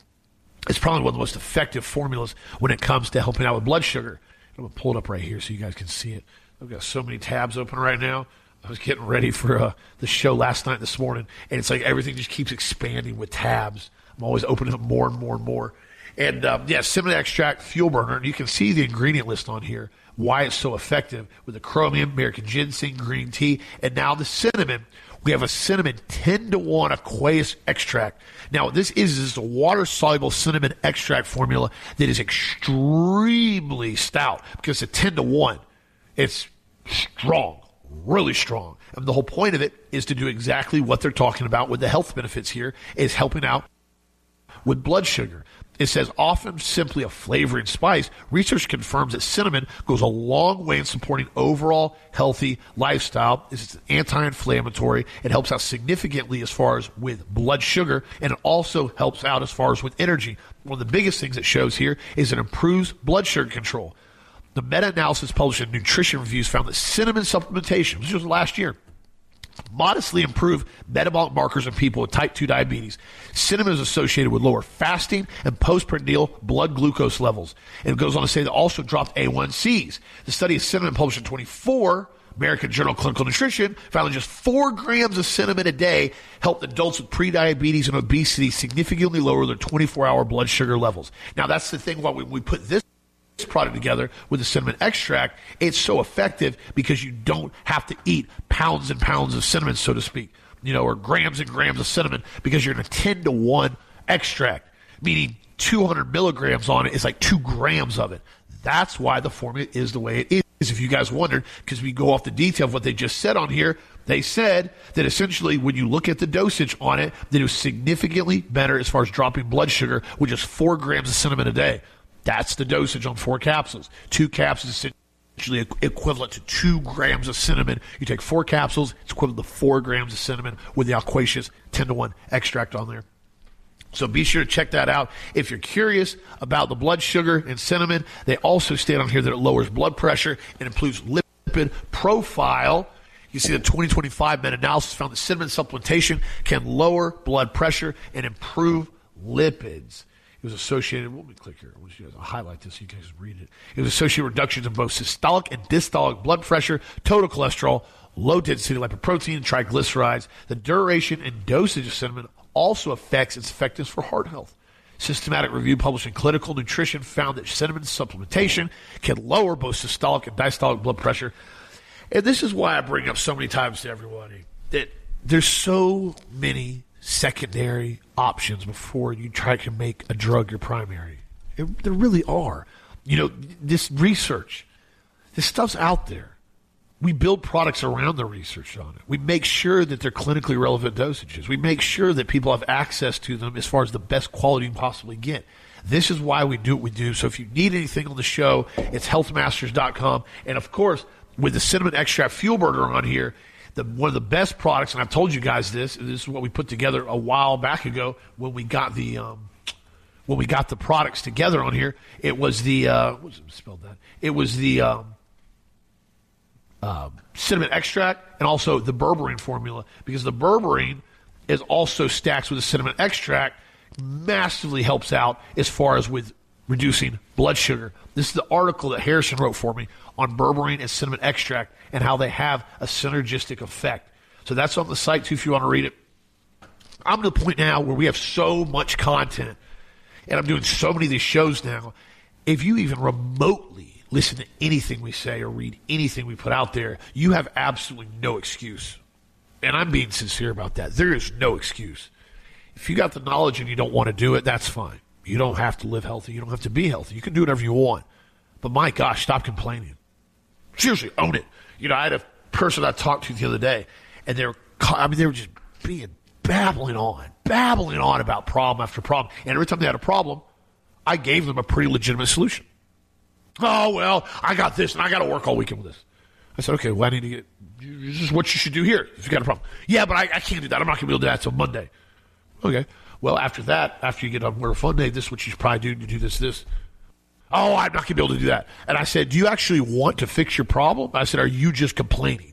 S1: it's probably one of the most effective formulas when it comes to helping out with blood sugar. I'm going to pull it up right here so you guys can see it. I've got so many tabs open right now. I was getting ready for uh, the show last night and this morning, and it's like everything just keeps expanding with tabs. I'm always opening up more and more and more. And, um, yeah, cinnamon extract, fuel burner, and you can see the ingredient list on here, why it's so effective with the chromium, American ginseng, green tea, and now the cinnamon. We have a cinnamon ten to one aqueous extract. Now, what this is, is a water-soluble cinnamon extract formula that is extremely stout because it's a ten to one. It's strong, really strong. And the whole point of it is to do exactly what they're talking about with the health benefits here, is helping out with blood sugar. It says often simply a flavoring spice. Research confirms that cinnamon goes a long way in supporting overall healthy lifestyle. It's an anti-inflammatory. It helps out significantly as far as with blood sugar, and it also helps out as far as with energy. One of the biggest things it shows here is it improves blood sugar control. The meta-analysis published in Nutrition Reviews found that cinnamon supplementation, which was last year, modestly improve metabolic markers in people with type two diabetes. Cinnamon is associated with lower fasting and postprandial blood glucose levels. And it goes on to say that also dropped A one C's. The study of cinnamon published in twenty-four, American Journal of Clinical Nutrition, found that just four grams of cinnamon a day helped adults with prediabetes and obesity significantly lower their twenty-four hour blood sugar levels. Now, that's the thing why we, we put this product together with the cinnamon extract. It's so effective because you don't have to eat pounds and pounds of cinnamon, so to speak. you know, or grams and grams of cinnamon because you're in a ten to one extract, meaning two hundred milligrams on it is like two grams of it. That's why the formula is the way it is. If you guys wondered, because we go off the detail of what they just said on here, they said that essentially when you look at the dosage on it, that it was significantly better as far as dropping blood sugar with just four grams of cinnamon a day. That's the dosage on four capsules. Two capsules is essentially equivalent to two grams of cinnamon. You take four capsules, it's equivalent to four grams of cinnamon with the Alquacious ten to one extract on there. So be sure to check that out. If you're curious about the blood sugar and cinnamon, they also state on here that it lowers blood pressure and improves lipid profile. You see the twenty twenty-five meta-analysis found that cinnamon supplementation can lower blood pressure and improve lipids. It was associated, let me click here. I want you guys to highlight this so you guys read it. It was associated with reductions in both systolic and diastolic blood pressure, total cholesterol, low-density lipoprotein, triglycerides. The duration and dosage of cinnamon also affects its effectiveness for heart health. Systematic review published in Clinical Nutrition found that cinnamon supplementation can lower both systolic and diastolic blood pressure. And this is why I bring up so many times to everybody that there's so many secondary options before you try to make a drug your primary. It, there really are. You know, this research, this stuff's out there. We build products around the research on it. We make sure that they're clinically relevant dosages. We make sure that people have access to them as far as the best quality you can possibly get. This is why we do what we do. So if you need anything on the show, it's health masters dot com. And, of course, with the cinnamon extract fuel burner on here, the, one of the best products, and I've told you guys this, this is what we put together a while back ago when we got the um, when we got the products together on here. It was the, uh, what was it spelled that? It was the... Um, Uh, cinnamon extract and also the berberine formula, because the berberine is also stacked with the cinnamon extract, massively helps out as far as with reducing blood sugar. This is the article that Harrison wrote for me on berberine and cinnamon extract and how they have a synergistic effect. So that's on the site too if you want to read it. I'm to the point now where we have so much content and I'm doing so many of these shows now. If you even remotely listen to anything we say or read anything we put out there, you have absolutely no excuse. And I'm being sincere about that. There is no excuse. If you got the knowledge and you don't want to do it, that's fine. You don't have to live healthy. You don't have to be healthy. You can do whatever you want. But my gosh, stop complaining. Seriously, own it. You know, I had a person I talked to the other day, and they were, I mean, they were just being babbling on, babbling on about problem after problem. And every time they had a problem, I gave them a pretty legitimate solution. Oh, well, I got this, and I got to work all weekend with this. I said, okay, well, I need to get – this is what you should do here if you got a problem. Yeah, but I, I can't do that. I'm not going to be able to do that until Monday. Okay. Well, after that, after you get on Work Fun Day, this is what you should probably do to do this, this. Oh, I'm not going to be able to do that. And I said, do you actually want to fix your problem? I said, are you just complaining?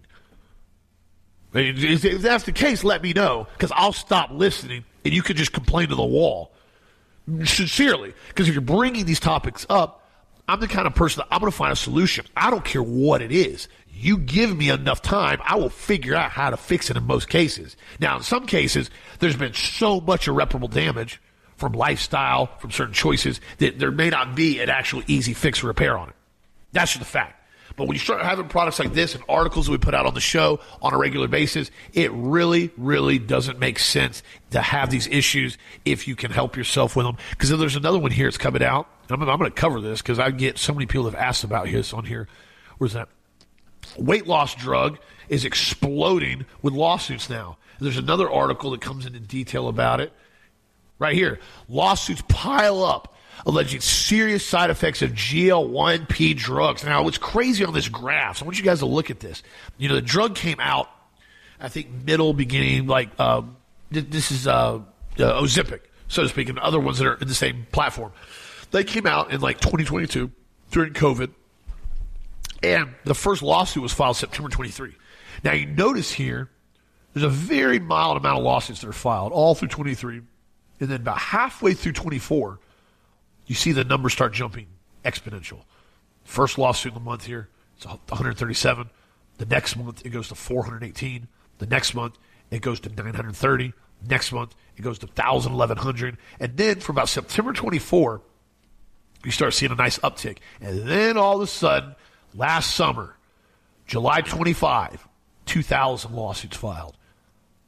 S1: If that's the case, let me know, because I'll stop listening, and you can just complain to the wall. Sincerely. Because if you're bringing these topics up, I'm the kind of person that I'm going to find a solution. I don't care what it is. You give me enough time, I will figure out how to fix it in most cases. Now, in some cases, there's been so much irreparable damage from lifestyle, from certain choices, that there may not be an actual easy fix or repair on it. That's just a fact. But when you start having products like this and articles that we put out on the show on a regular basis, it really, really doesn't make sense to have these issues if you can help yourself with them. Because then there's another one here that's coming out. I'm, I'm going to cover this because I get so many people that have asked about this on here. Where's that? Weight loss drug is exploding with lawsuits now. There's another article that comes into detail about it. Right here. Lawsuits pile up alleging serious side effects of G L one P drugs. Now, what's crazy on this graph, so I want you guys to look at this. You know, the drug came out, I think, middle, beginning, like, uh, this is uh, uh, Ozempic, so to speak, and other ones that are in the same platform. They came out in, like, twenty twenty-two during COVID, and the first lawsuit was filed September twenty-third. Now, you notice here, there's a very mild amount of lawsuits that are filed all through twenty-three, and then about halfway through twenty-four, you see the numbers start jumping exponential. First lawsuit in the month here, it's one hundred thirty-seven. The next month, it goes to four hundred eighteen. The next month, it goes to nine hundred thirty. Next month, it goes to one thousand, eleven hundred. And then from about September twenty-fourth, you start seeing a nice uptick. And then all of a sudden, last summer, July twenty-fifth, two thousand lawsuits filed.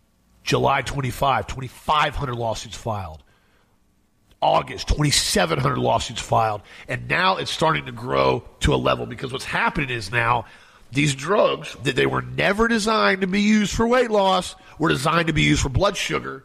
S1: July twenty-fifth, twenty-five hundred lawsuits filed. August, twenty-seven hundred lawsuits filed. And now it's starting to grow to a level because what's happening is now these drugs that they were never designed to be used for weight loss were designed to be used for blood sugar.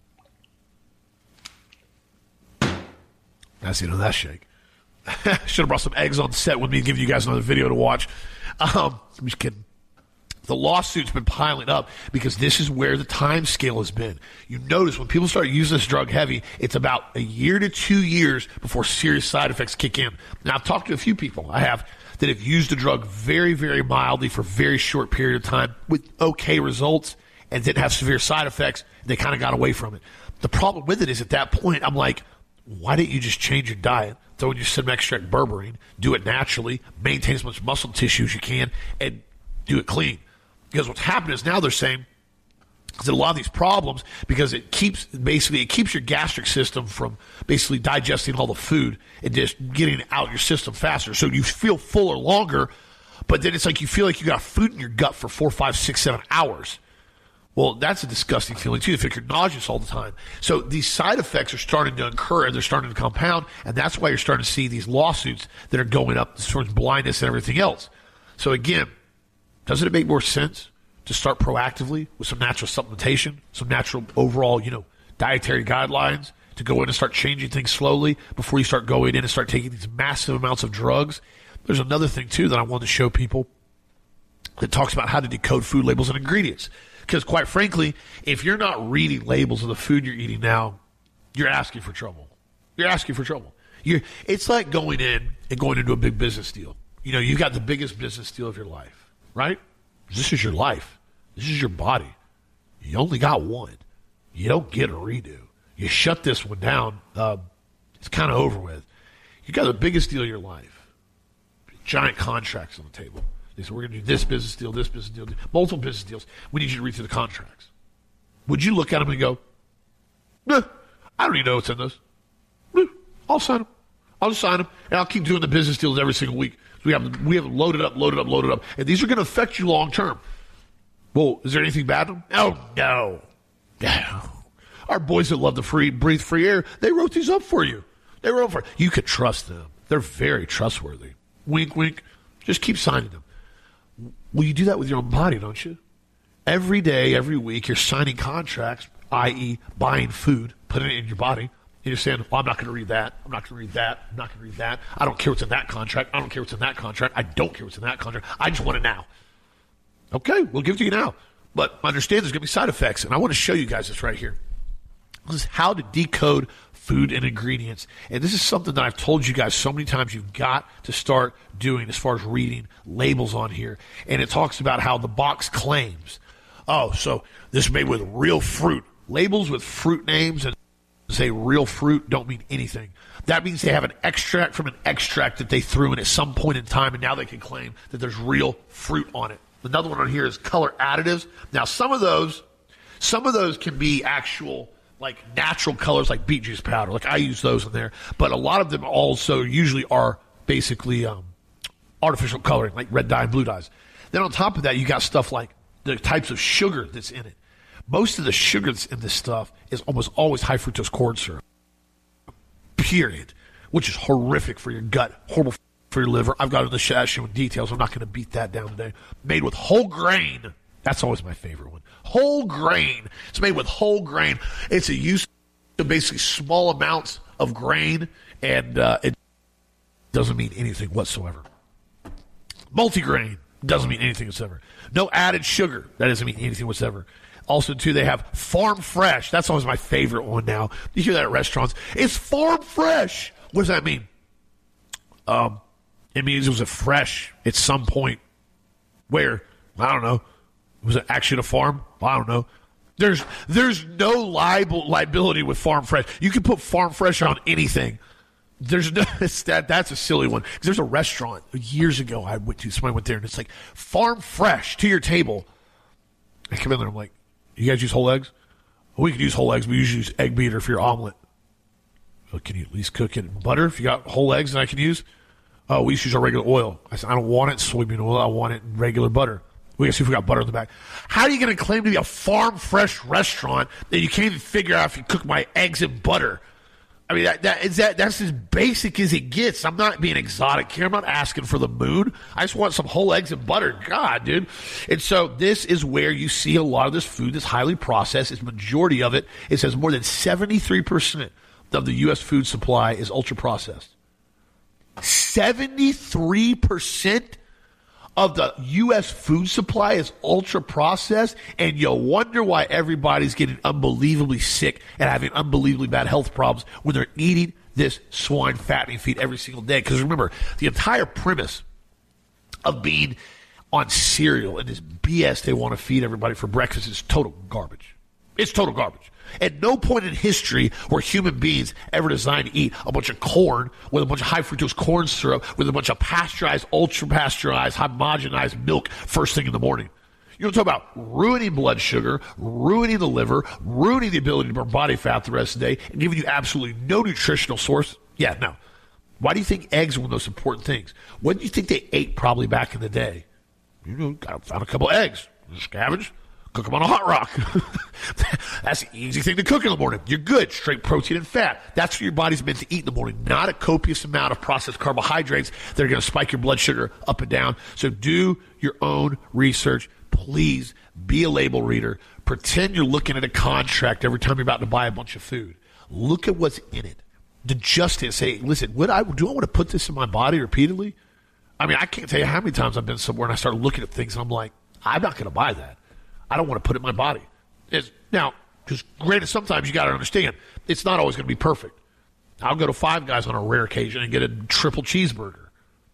S1: That's the end of that shake. Should have brought some eggs on set with me and give you guys another video to watch. Um, I'm just kidding. The lawsuit's been piling up because this is where the time scale has been. You notice when people start using this drug heavy, it's about a year to two years before serious side effects kick in. Now, I've talked to a few people I have that have used the drug very, very mildly for a very short period of time with okay results and didn't have severe side effects. They kind of got away from it. The problem with it is at that point, I'm like, why didn't you just change your diet? Throw in your cinnamon extract berberine, do it naturally, maintain as much muscle tissue as you can, and do it clean. Because what's happening is now they're saying that a lot of these problems, because it keeps basically it keeps your gastric system from basically digesting all the food and just getting it out your system faster. So you feel fuller longer, but then it's like you feel like you got food in your gut for four, five, six, seven hours. Well, that's a disgusting feeling too. You feel like you're nauseous all the time. So these side effects are starting to occur and they're starting to compound, and that's why you're starting to see these lawsuits that are going up towards blindness and everything else. So again, doesn't it make more sense to start proactively with some natural supplementation, some natural overall, you know, dietary guidelines to go in and start changing things slowly before you start going in and start taking these massive amounts of drugs? There's another thing too that I wanted to show people that talks about how to decode food labels and ingredients. Because quite frankly, if you're not reading labels of the food you're eating now, you're asking for trouble. You're asking for trouble. You're, it's like going in and going into a big business deal. You know, you've got the biggest business deal of your life, right? This is your life. This is your body. You only got one. You don't get a redo. You shut this one down, uh, it's kind of over with. You got the biggest deal of your life. Giant contracts on the table. They said, we're going to do this business deal, this business deal, multiple business deals. We need you to read through the contracts. Would you look at them and go, nah, I don't even know what's in those. Nah, I'll sign them. I'll just sign them, and I'll keep doing the business deals every single week. We have we have loaded up, loaded up, loaded up. And these are going to affect you long term. Well, is there anything bad in them? Oh, no. No. Our boys that love to free, breathe free air, they wrote these up for you. They wrote for you. Could trust them. They're very trustworthy. Wink, wink. Just keep signing them. Well, you do that with your own body, don't you? Every day, every week, you're signing contracts, that is buying food, putting it in your body. And you're saying, well, I'm not going to read that. I'm not going to read that. I'm not going to read that. I don't care what's in that contract. I don't care what's in that contract. I don't care what's in that contract. I just want it now. Okay, we'll give it to you now. But understand there's going to be side effects, and I want to show you guys this right here. This is how to decode food and ingredients. And this is something that I've told you guys so many times you've got to start doing as far as reading labels on here. And it talks about how the box claims, oh, so this is made with real fruit. Labels with fruit names and say real fruit don't mean anything. That means they have an extract from an extract that they threw in at some point in time, and now they can claim that there's real fruit on it. Another one on here is color additives. Now, some of those, some of those can be actual like natural colors like beet juice powder. Like I use those in there. But a lot of them also usually are basically um, artificial coloring, like red dye and blue dyes. Then on top of that, you got stuff like the types of sugar that's in it. Most of the sugar that's in this stuff is almost always high fructose corn syrup. Period. Which is horrific for your gut, horrible for your liver. I've got it in the show in details. I'm not going to beat that down today. Made with whole grain. That's always my favorite one. Whole grain. It's made with whole grain. It's a use of basically small amounts of grain, and uh, it doesn't mean anything whatsoever. Multigrain doesn't mean anything whatsoever. No added sugar. That doesn't mean anything whatsoever. Also, too, they have farm fresh. That's always my favorite one now. You hear that at restaurants. It's farm fresh. What does that mean? Um, it means it was a fresh at some point where, I don't know, was it actually a farm? I don't know. There's there's no liable, liability with farm fresh. You can put farm fresh on anything. There's no it's that that's a silly one. Because there's a restaurant years ago I went to. Somebody went there and it's like farm fresh to your table. I come in there. I'm like, you guys use whole eggs? Well, we can use whole eggs. We usually use egg beater for your omelet. Well, can you at least cook it in butter if you got whole eggs that I can use? Oh, we use our regular oil. I said I don't want it in soybean oil. I want it in regular butter. We can see if we got butter in the back. How are you going to claim to be a farm fresh restaurant that you can't even figure out if you cook my eggs in butter? I mean, that, that is that that's as basic as it gets. I'm not being exotic here. I'm not asking for the moon. I just want some whole eggs and butter. God, dude. And so this is where you see a lot of this food that's highly processed. It's majority of it. It says more than seventy-three percent of the U S food supply is ultra processed. seventy-three percent of the U S food supply is ultra processed, and you wonder why everybody's getting unbelievably sick and having unbelievably bad health problems when they're eating this swine fattening feed every single day. Because remember, the entire premise of being on cereal and this B S they want to feed everybody for breakfast is total garbage. It's total garbage. At no point in history were human beings ever designed to eat a bunch of corn with a bunch of high fructose corn syrup with a bunch of pasteurized, ultra pasteurized, homogenized milk first thing in the morning. You want to talk about ruining blood sugar, ruining the liver, ruining the ability to burn body fat the rest of the day, and giving you absolutely no nutritional source? Yeah, no. Why do you think eggs are one of those important things? What do you think they ate probably back in the day? You know, found a couple of eggs, scavenged, cook them on a hot rock. That's the easy thing to cook in the morning. You're good. Straight protein and fat. That's what your body's meant to eat in the morning, not a copious amount of processed carbohydrates that are going to spike your blood sugar up and down. So do your own research. Please be a label reader. Pretend you're looking at a contract every time you're about to buy a bunch of food. Look at what's in it. Digest it. Say, listen, would I, do I want to put this in my body repeatedly? I mean, I can't tell you how many times I've been somewhere and I start looking at things and I'm like, I'm not going to buy that. I don't want to put it in my body. It's, now, because granted, sometimes you got to understand, it's not always going to be perfect. I'll go to Five Guys on a rare occasion and get a triple cheeseburger.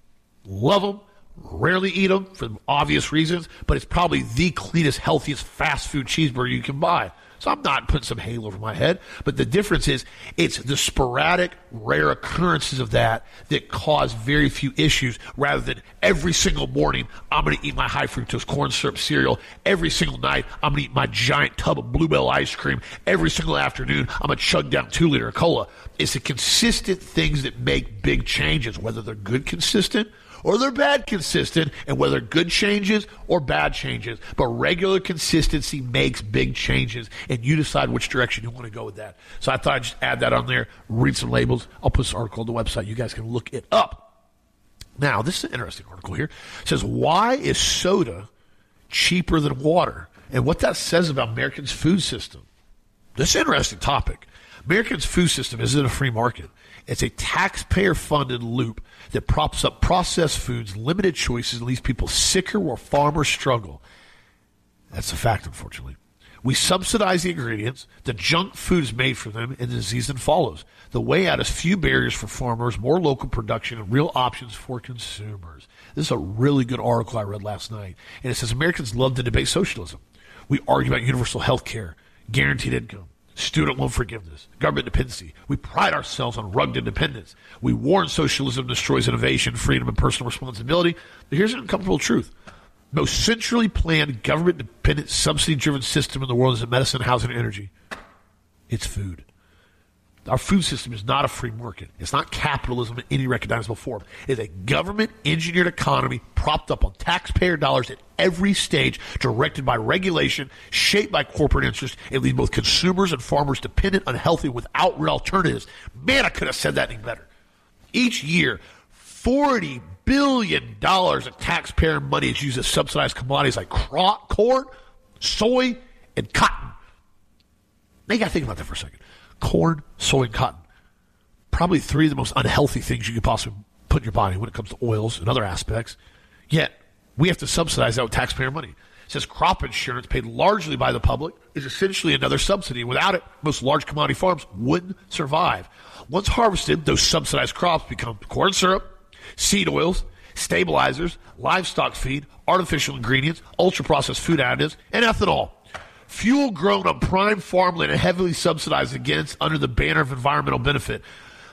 S1: Love them. Rarely eat them for obvious reasons, but it's probably the cleanest, healthiest fast food cheeseburger you can buy. So I'm not putting some halo over my head, but the difference is it's the sporadic, rare occurrences of that that cause very few issues rather than every single morning I'm going to eat my high fructose corn syrup cereal. Every single night I'm going to eat my giant tub of Bluebell ice cream. Every single afternoon I'm going to chug down two liter of cola. It's the consistent things that make big changes, whether they're good consistent or they're bad consistent, and whether good changes or bad changes. But regular consistency makes big changes, and you decide which direction you want to go with that. So I thought I'd just add that on there, read some labels. I'll put this article on the website. You guys can look it up. Now, this is an interesting article here. It says, why is soda cheaper than water? And what that says about Americans' food system. This is an interesting topic. Americans' food system isn't a free market. It's a taxpayer-funded loop that props up processed foods, limited choices, and leaves people sicker while farmers struggle. That's a fact, unfortunately. We subsidize the ingredients, the junk food is made from them, and the disease then follows. The way out is few barriers for farmers, more local production, and real options for consumers. This is a really good article I read last night. And it says Americans love to debate socialism. We argue about universal health care, guaranteed income, student loan forgiveness, government dependency. We pride ourselves on rugged independence. We warn socialism destroys innovation, freedom, and personal responsibility. But here's an uncomfortable truth. Most centrally planned, government-dependent, subsidy-driven system in the world is in medicine, housing, and energy. It's food. Our food system is not a free market. It's not capitalism in any recognizable form. It is a government-engineered economy propped up on taxpayer dollars at every stage, directed by regulation, shaped by corporate interest, and leave both consumers and farmers dependent, unhealthy, without real alternatives. Man, I could have said that any better. Each year, forty billion dollars of taxpayer money is used to subsidize commodities like corn, soy, and cotton. Now you got to think about that for a second. Corn, soy, and cotton. Probably three of the most unhealthy things you could possibly put in your body when it comes to oils and other aspects. Yet, we have to subsidize that with taxpayer money. It says crop insurance, paid largely by the public, is essentially another subsidy. Without it, most large commodity farms wouldn't survive. Once harvested, those subsidized crops become corn syrup, seed oils, stabilizers, livestock feed, artificial ingredients, ultra-processed food additives, and ethanol. Fuel grown on prime farmland and heavily subsidized against under the banner of environmental benefit.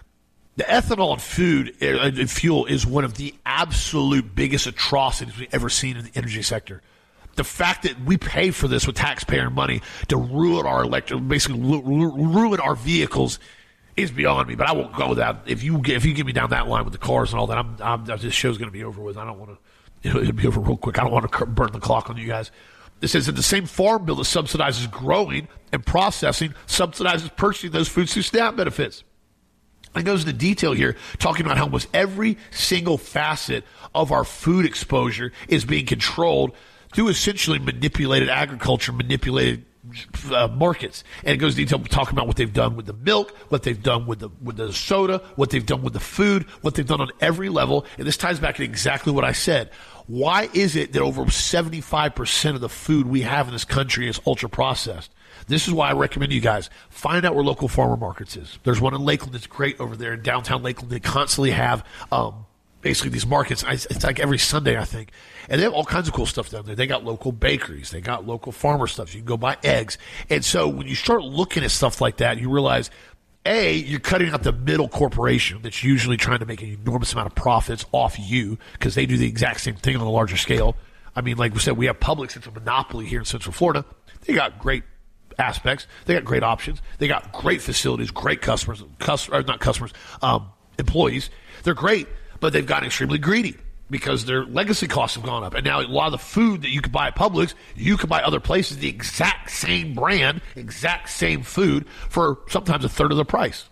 S1: The ethanol in food and fuel is one of the absolute biggest atrocities we've ever seen in the energy sector. The fact that we pay for this with taxpayer money to ruin our electric, basically ruin our vehicles, is beyond me. But I won't go with that. If you if you get me down that line with the cars and all that, I'm, I'm this show's going to be over with. I don't want to It'll, it'll be over real quick. I don't want to burn the clock on you guys. It says that the same farm bill that subsidizes growing and processing subsidizes purchasing those foods through SNAP benefits. It goes into detail here, talking about how almost every single facet of our food exposure is being controlled through essentially manipulated agriculture, manipulated uh, markets. And it goes into detail talking about what they've done with the milk, what they've done with the with the soda, what they've done with the food, what they've done on every level. And this ties back to exactly what I said. Why is it that over seventy-five percent of the food we have in this country is ultra-processed? This is why I recommend you guys find out where local farmer markets is. There's one in Lakeland that's great over there in downtown Lakeland. They constantly have um, basically these markets. It's like every Sunday, I think. And they have all kinds of cool stuff down there. They got local bakeries. They got local farmer stuff. You can go buy eggs. And so when you start looking at stuff like that, you realize, A, you're cutting out the middle corporation that's usually trying to make an enormous amount of profits off you because they do the exact same thing on a larger scale. I mean, like we said, we have Publix. It's a monopoly here in Central Florida. They got great aspects. They got great options. They got great facilities, great customers, cus- or not customers, um, employees. They're great, but they've gotten extremely greedy because their legacy costs have gone up. And now a lot of the food that you could buy at Publix, you could buy other places, the exact same brand, exact same food for sometimes a third of the price.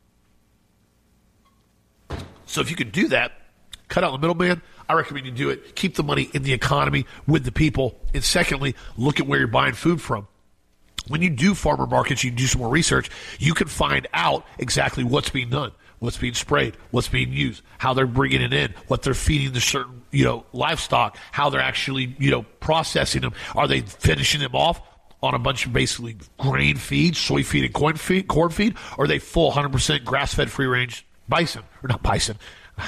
S1: So if you could do that, cut out the middleman, I recommend you do it. Keep the money in the economy with the people. And secondly, look at where you're buying food from. When you do farmer markets, you do some more research, you can find out exactly what's being done, what's being sprayed, what's being used, how they're bringing it in, what they're feeding the certain, you know, livestock, how they're actually, you know, processing them. Are they finishing them off on a bunch of basically grain feed, soy feed, and corn feed, corn feed? Or are they full one hundred percent grass-fed free-range bison? Or not bison.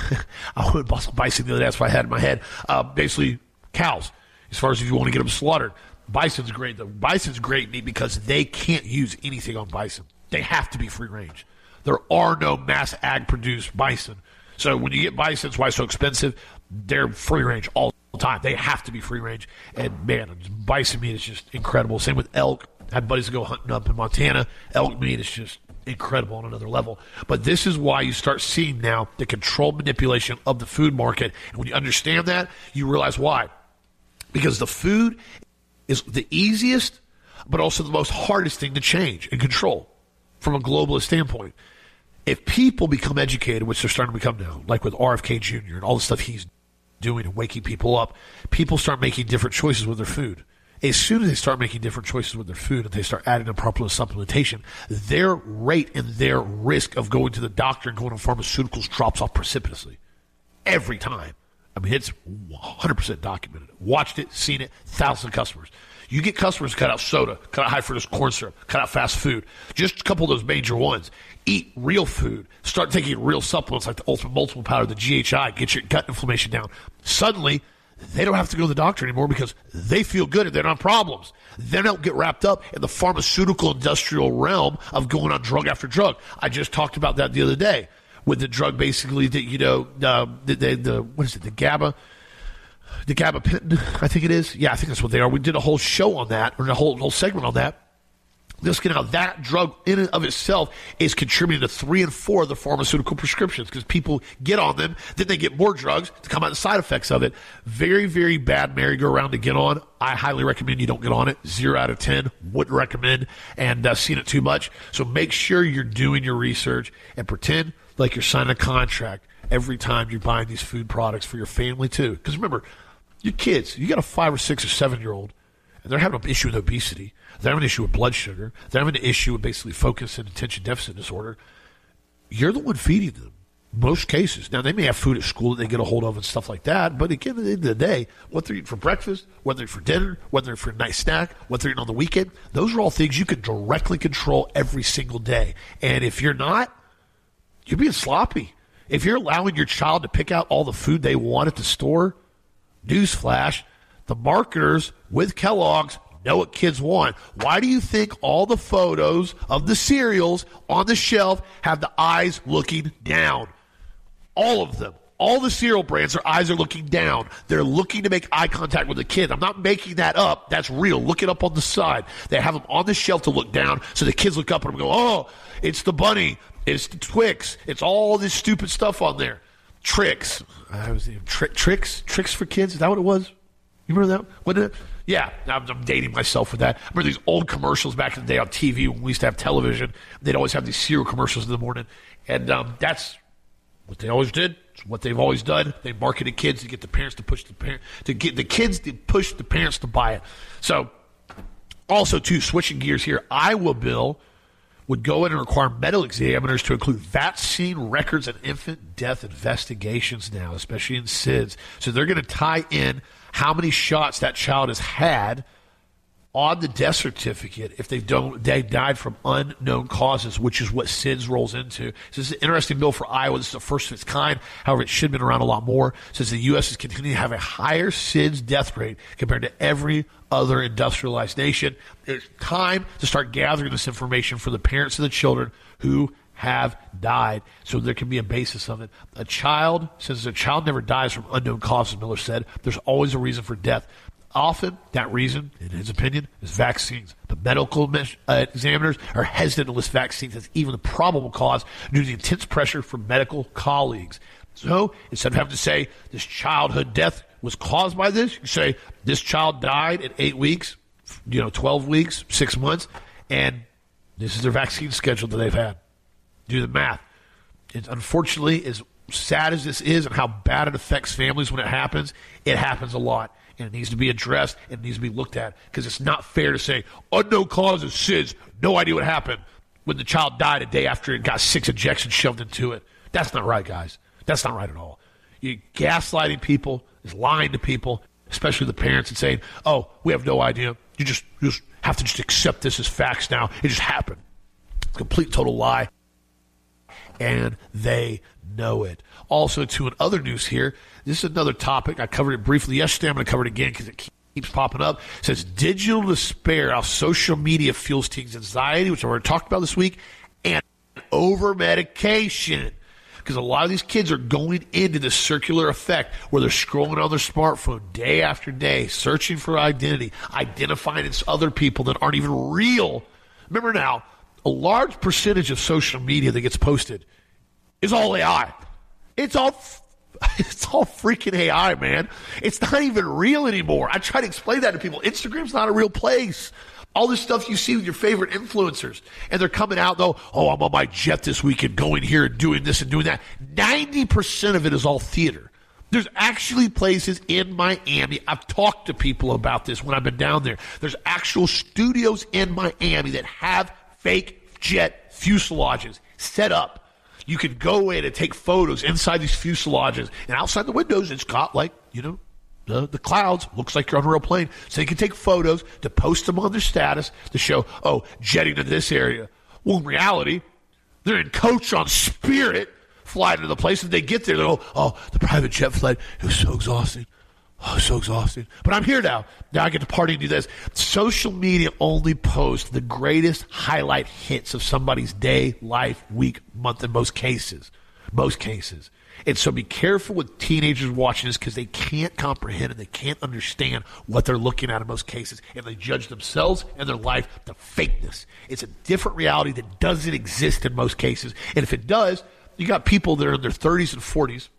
S1: I went bought some bison the other day. That's what I had in my head. Uh, basically, cows, as far as if you want to get them slaughtered. Bison's great, though. Bison's great meat because they can't use anything on bison. They have to be free range. There are no mass ag produced bison. So when you get bison, it's why it's so expensive. They're free range all the time. They have to be free range. And man, bison meat is just incredible. Same with elk. I had buddies that go hunting up in Montana. Elk meat is just incredible on another level. But this is why you start seeing now the controlled manipulation of the food market. And when you understand that, you realize why. Because the food is the easiest, but also the most hardest thing to change and control from a globalist standpoint. If people become educated, which they're starting to become now, like with R F K Junior and all the stuff he's doing and waking people up, people start making different choices with their food. As soon as they start making different choices with their food and they start adding in proper supplementation, their rate and their risk of going to the doctor and going on pharmaceuticals drops off precipitously. Every time. I mean, it's one hundred percent documented. Watched it, seen it, thousands of customers. You get customers cut out soda, cut out high fructose corn syrup, cut out fast food. Just a couple of those major ones. Eat real food. Start taking real supplements like the Ultimate Multiple Powder, the G H I. Get your gut inflammation down. Suddenly, they don't have to go to the doctor anymore because they feel good and they're not problems. They don't get wrapped up in the pharmaceutical industrial realm of going on drug after drug. I just talked about that the other day. With the drug, basically, that you know, uh, the, the the what is it, the GABA, the gabapentin, I think it is. Yeah, I think that's what they are. We did a whole show on that, or a whole whole segment on that. Let's get out. That drug in and of itself is contributing to three and four of the pharmaceutical prescriptions because people get on them, then they get more drugs to come out the side effects of it. Very, very bad merry-go-round to get on. I highly recommend you don't get on it. Zero out of ten. Wouldn't recommend, and uh, seen it too much. So make sure you're doing your research and pretend like you're signing a contract every time you're buying these food products for your family too. Because remember, your kids, you got a five or six or seven-year-old, and they're having an issue with obesity. They're having an issue with blood sugar. They're having an issue with basically focus and attention deficit disorder. You're the one feeding them. Most cases. Now, they may have food at school that they get a hold of and stuff like that, but again, at the end of the day, what they're eating for breakfast, what they're eating for dinner, what they're eating for a nice snack, what they're eating on the weekend, those are all things you can directly control every single day. And if you're not, you're being sloppy. If you're allowing your child to pick out all the food they want at the store, newsflash, the marketers with Kellogg's know what kids want. Why do you think all the photos of the cereals on the shelf have the eyes looking down? All of them. All the cereal brands, their eyes are looking down. They're looking to make eye contact with the kid. I'm not making that up. That's real. Look it up on the side. They have them on the shelf to look down so the kids look up and go, oh, it's the bunny. It's the Twix. It's all this stupid stuff on there. Tricks. I was tri- Tricks? Tricks for Kids? Is that what it was? You remember that? What it? Yeah, I'm, I'm dating myself with that. I remember these old commercials back in the day on T V when we used to have television. They'd always have these cereal commercials in the morning. And um, that's what they always did. It's what they've always done. They marketed kids to get the parents to push the parent to get the kids to push the parents to buy it. So, also too, switching gears here, Iowa bill would go in and require medical examiners to include vaccine records and infant death investigations now, especially in S I D S. So they're going to tie in how many shots that child has had on the death certificate if they don't they died from unknown causes, which is what S I D S rolls into. So this is an interesting bill for Iowa. This is the first of its kind. However, it should have been around a lot more since the U S is continuing to have a higher S I D S death rate compared to every other industrialized nation. It's time to start gathering this information for the parents of the children who have died, so there can be a basis of it. A child, since a child never dies from unknown causes, Miller said, there's always a reason for death. Often, that reason, in his opinion, is vaccines. But medical uh, examiners are hesitant to list vaccines as even the probable cause due to the intense pressure from medical colleagues. So, instead of having to say this childhood death was caused by this, you say this child died at eight weeks, you know, twelve weeks, six months, and this is their vaccine schedule that they've had. Do the math. It's unfortunately, as sad as this is and how bad it affects families when it happens, it happens a lot. And it needs to be addressed and it needs to be looked at because it's not fair to say, unknown causes, S I D S, no idea what happened when the child died a day after it got six injections shoved into it. That's not right, guys. That's not right at all. You're gaslighting people, is lying to people, especially the parents, and saying, oh, we have no idea. You just, you just have to just accept this as facts now. It just happened. It's a complete, total lie. And they know it. Also, too, in other news here, this is another topic. I covered it briefly yesterday. I'm going to cover it again because it keeps popping up. It says digital despair, how social media fuels teens' anxiety, which I already talked about this week, and over-medication. Because a lot of these kids are going into this circular effect where they're scrolling on their smartphone day after day, searching for identity, identifying it's other people that aren't even real. Remember now, a large percentage of social media that gets posted is all A I. It's all, it's all freaking A I, man. It's not even real anymore. I try to explain that to people. Instagram's not a real place. All this stuff you see with your favorite influencers, and they're coming out though, oh, I'm on my jet this weekend, going here and doing this and doing that. ninety percent of it is all theater. There's actually places in Miami. I've talked to people about this when I've been down there. There's actual studios in Miami that have fake jet fuselages set up. You can go in and take photos inside these fuselages, and outside the windows, it's got like, you know, the, the clouds. Looks like you're on a real plane. So they can take photos to post them on their status to show, oh, jetting to this area. Well, in reality, they're in coach on Spirit, flying to the place, and they get there, they go, oh, the private jet flight, it was so exhausting. Oh, so exhausting. But I'm here now. Now I get to party and do this. Social media only posts the greatest highlight hits of somebody's day, life, week, month in most cases. Most cases. And so be careful with teenagers watching this because they can't comprehend and they can't understand what they're looking at in most cases. And they judge themselves and their life to fakeness. It's a different reality that doesn't exist in most cases. And if it does, you got people that are in their thirties and forties.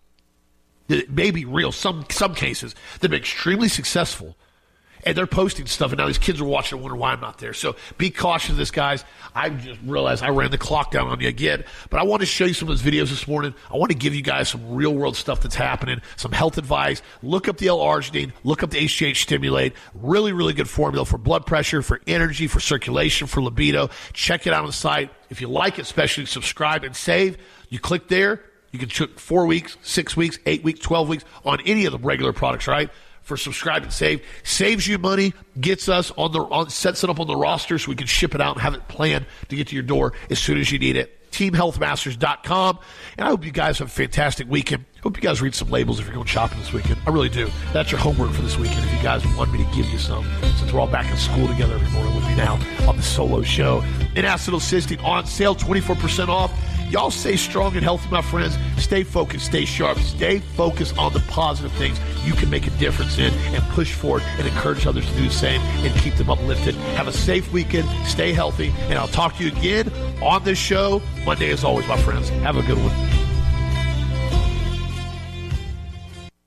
S1: It may be real, some some cases, that are extremely successful, and they're posting stuff, and now these kids are watching and wondering why I'm not there. So be cautious of this, guys. I just realized I ran the clock down on you again, but I want to show you some of those videos this morning. I want to give you guys some real-world stuff that's happening, some health advice. Look up the L-arginine. Look up the H G H Stimulate. Really, really good formula for blood pressure, for energy, for circulation, for libido. Check it out on the site. If you like it, especially subscribe and save. You click there. You can took four weeks, six weeks, eight weeks, twelve weeks on any of the regular products, right? For subscribe and save. Saves you money, gets us on the, on, sets it up on the roster so we can ship it out and have it planned to get to your door as soon as you need it. team health masters dot com. And I hope you guys have a fantastic weekend. Hope you guys read some labels if you're going shopping this weekend. I really do. That's your homework for this weekend if you guys want me to give you some. Since we're all back in school together every morning with me now on the solo show. N-acetylcysteine on sale, twenty-four percent off. Y'all stay strong and healthy, my friends. Stay focused, stay sharp, stay focused on the positive things you can make a difference in and push forward and encourage others to do the same and keep them uplifted. Have a safe weekend, stay healthy, and I'll talk to you again on this show Monday as always, my friends. Have a good one.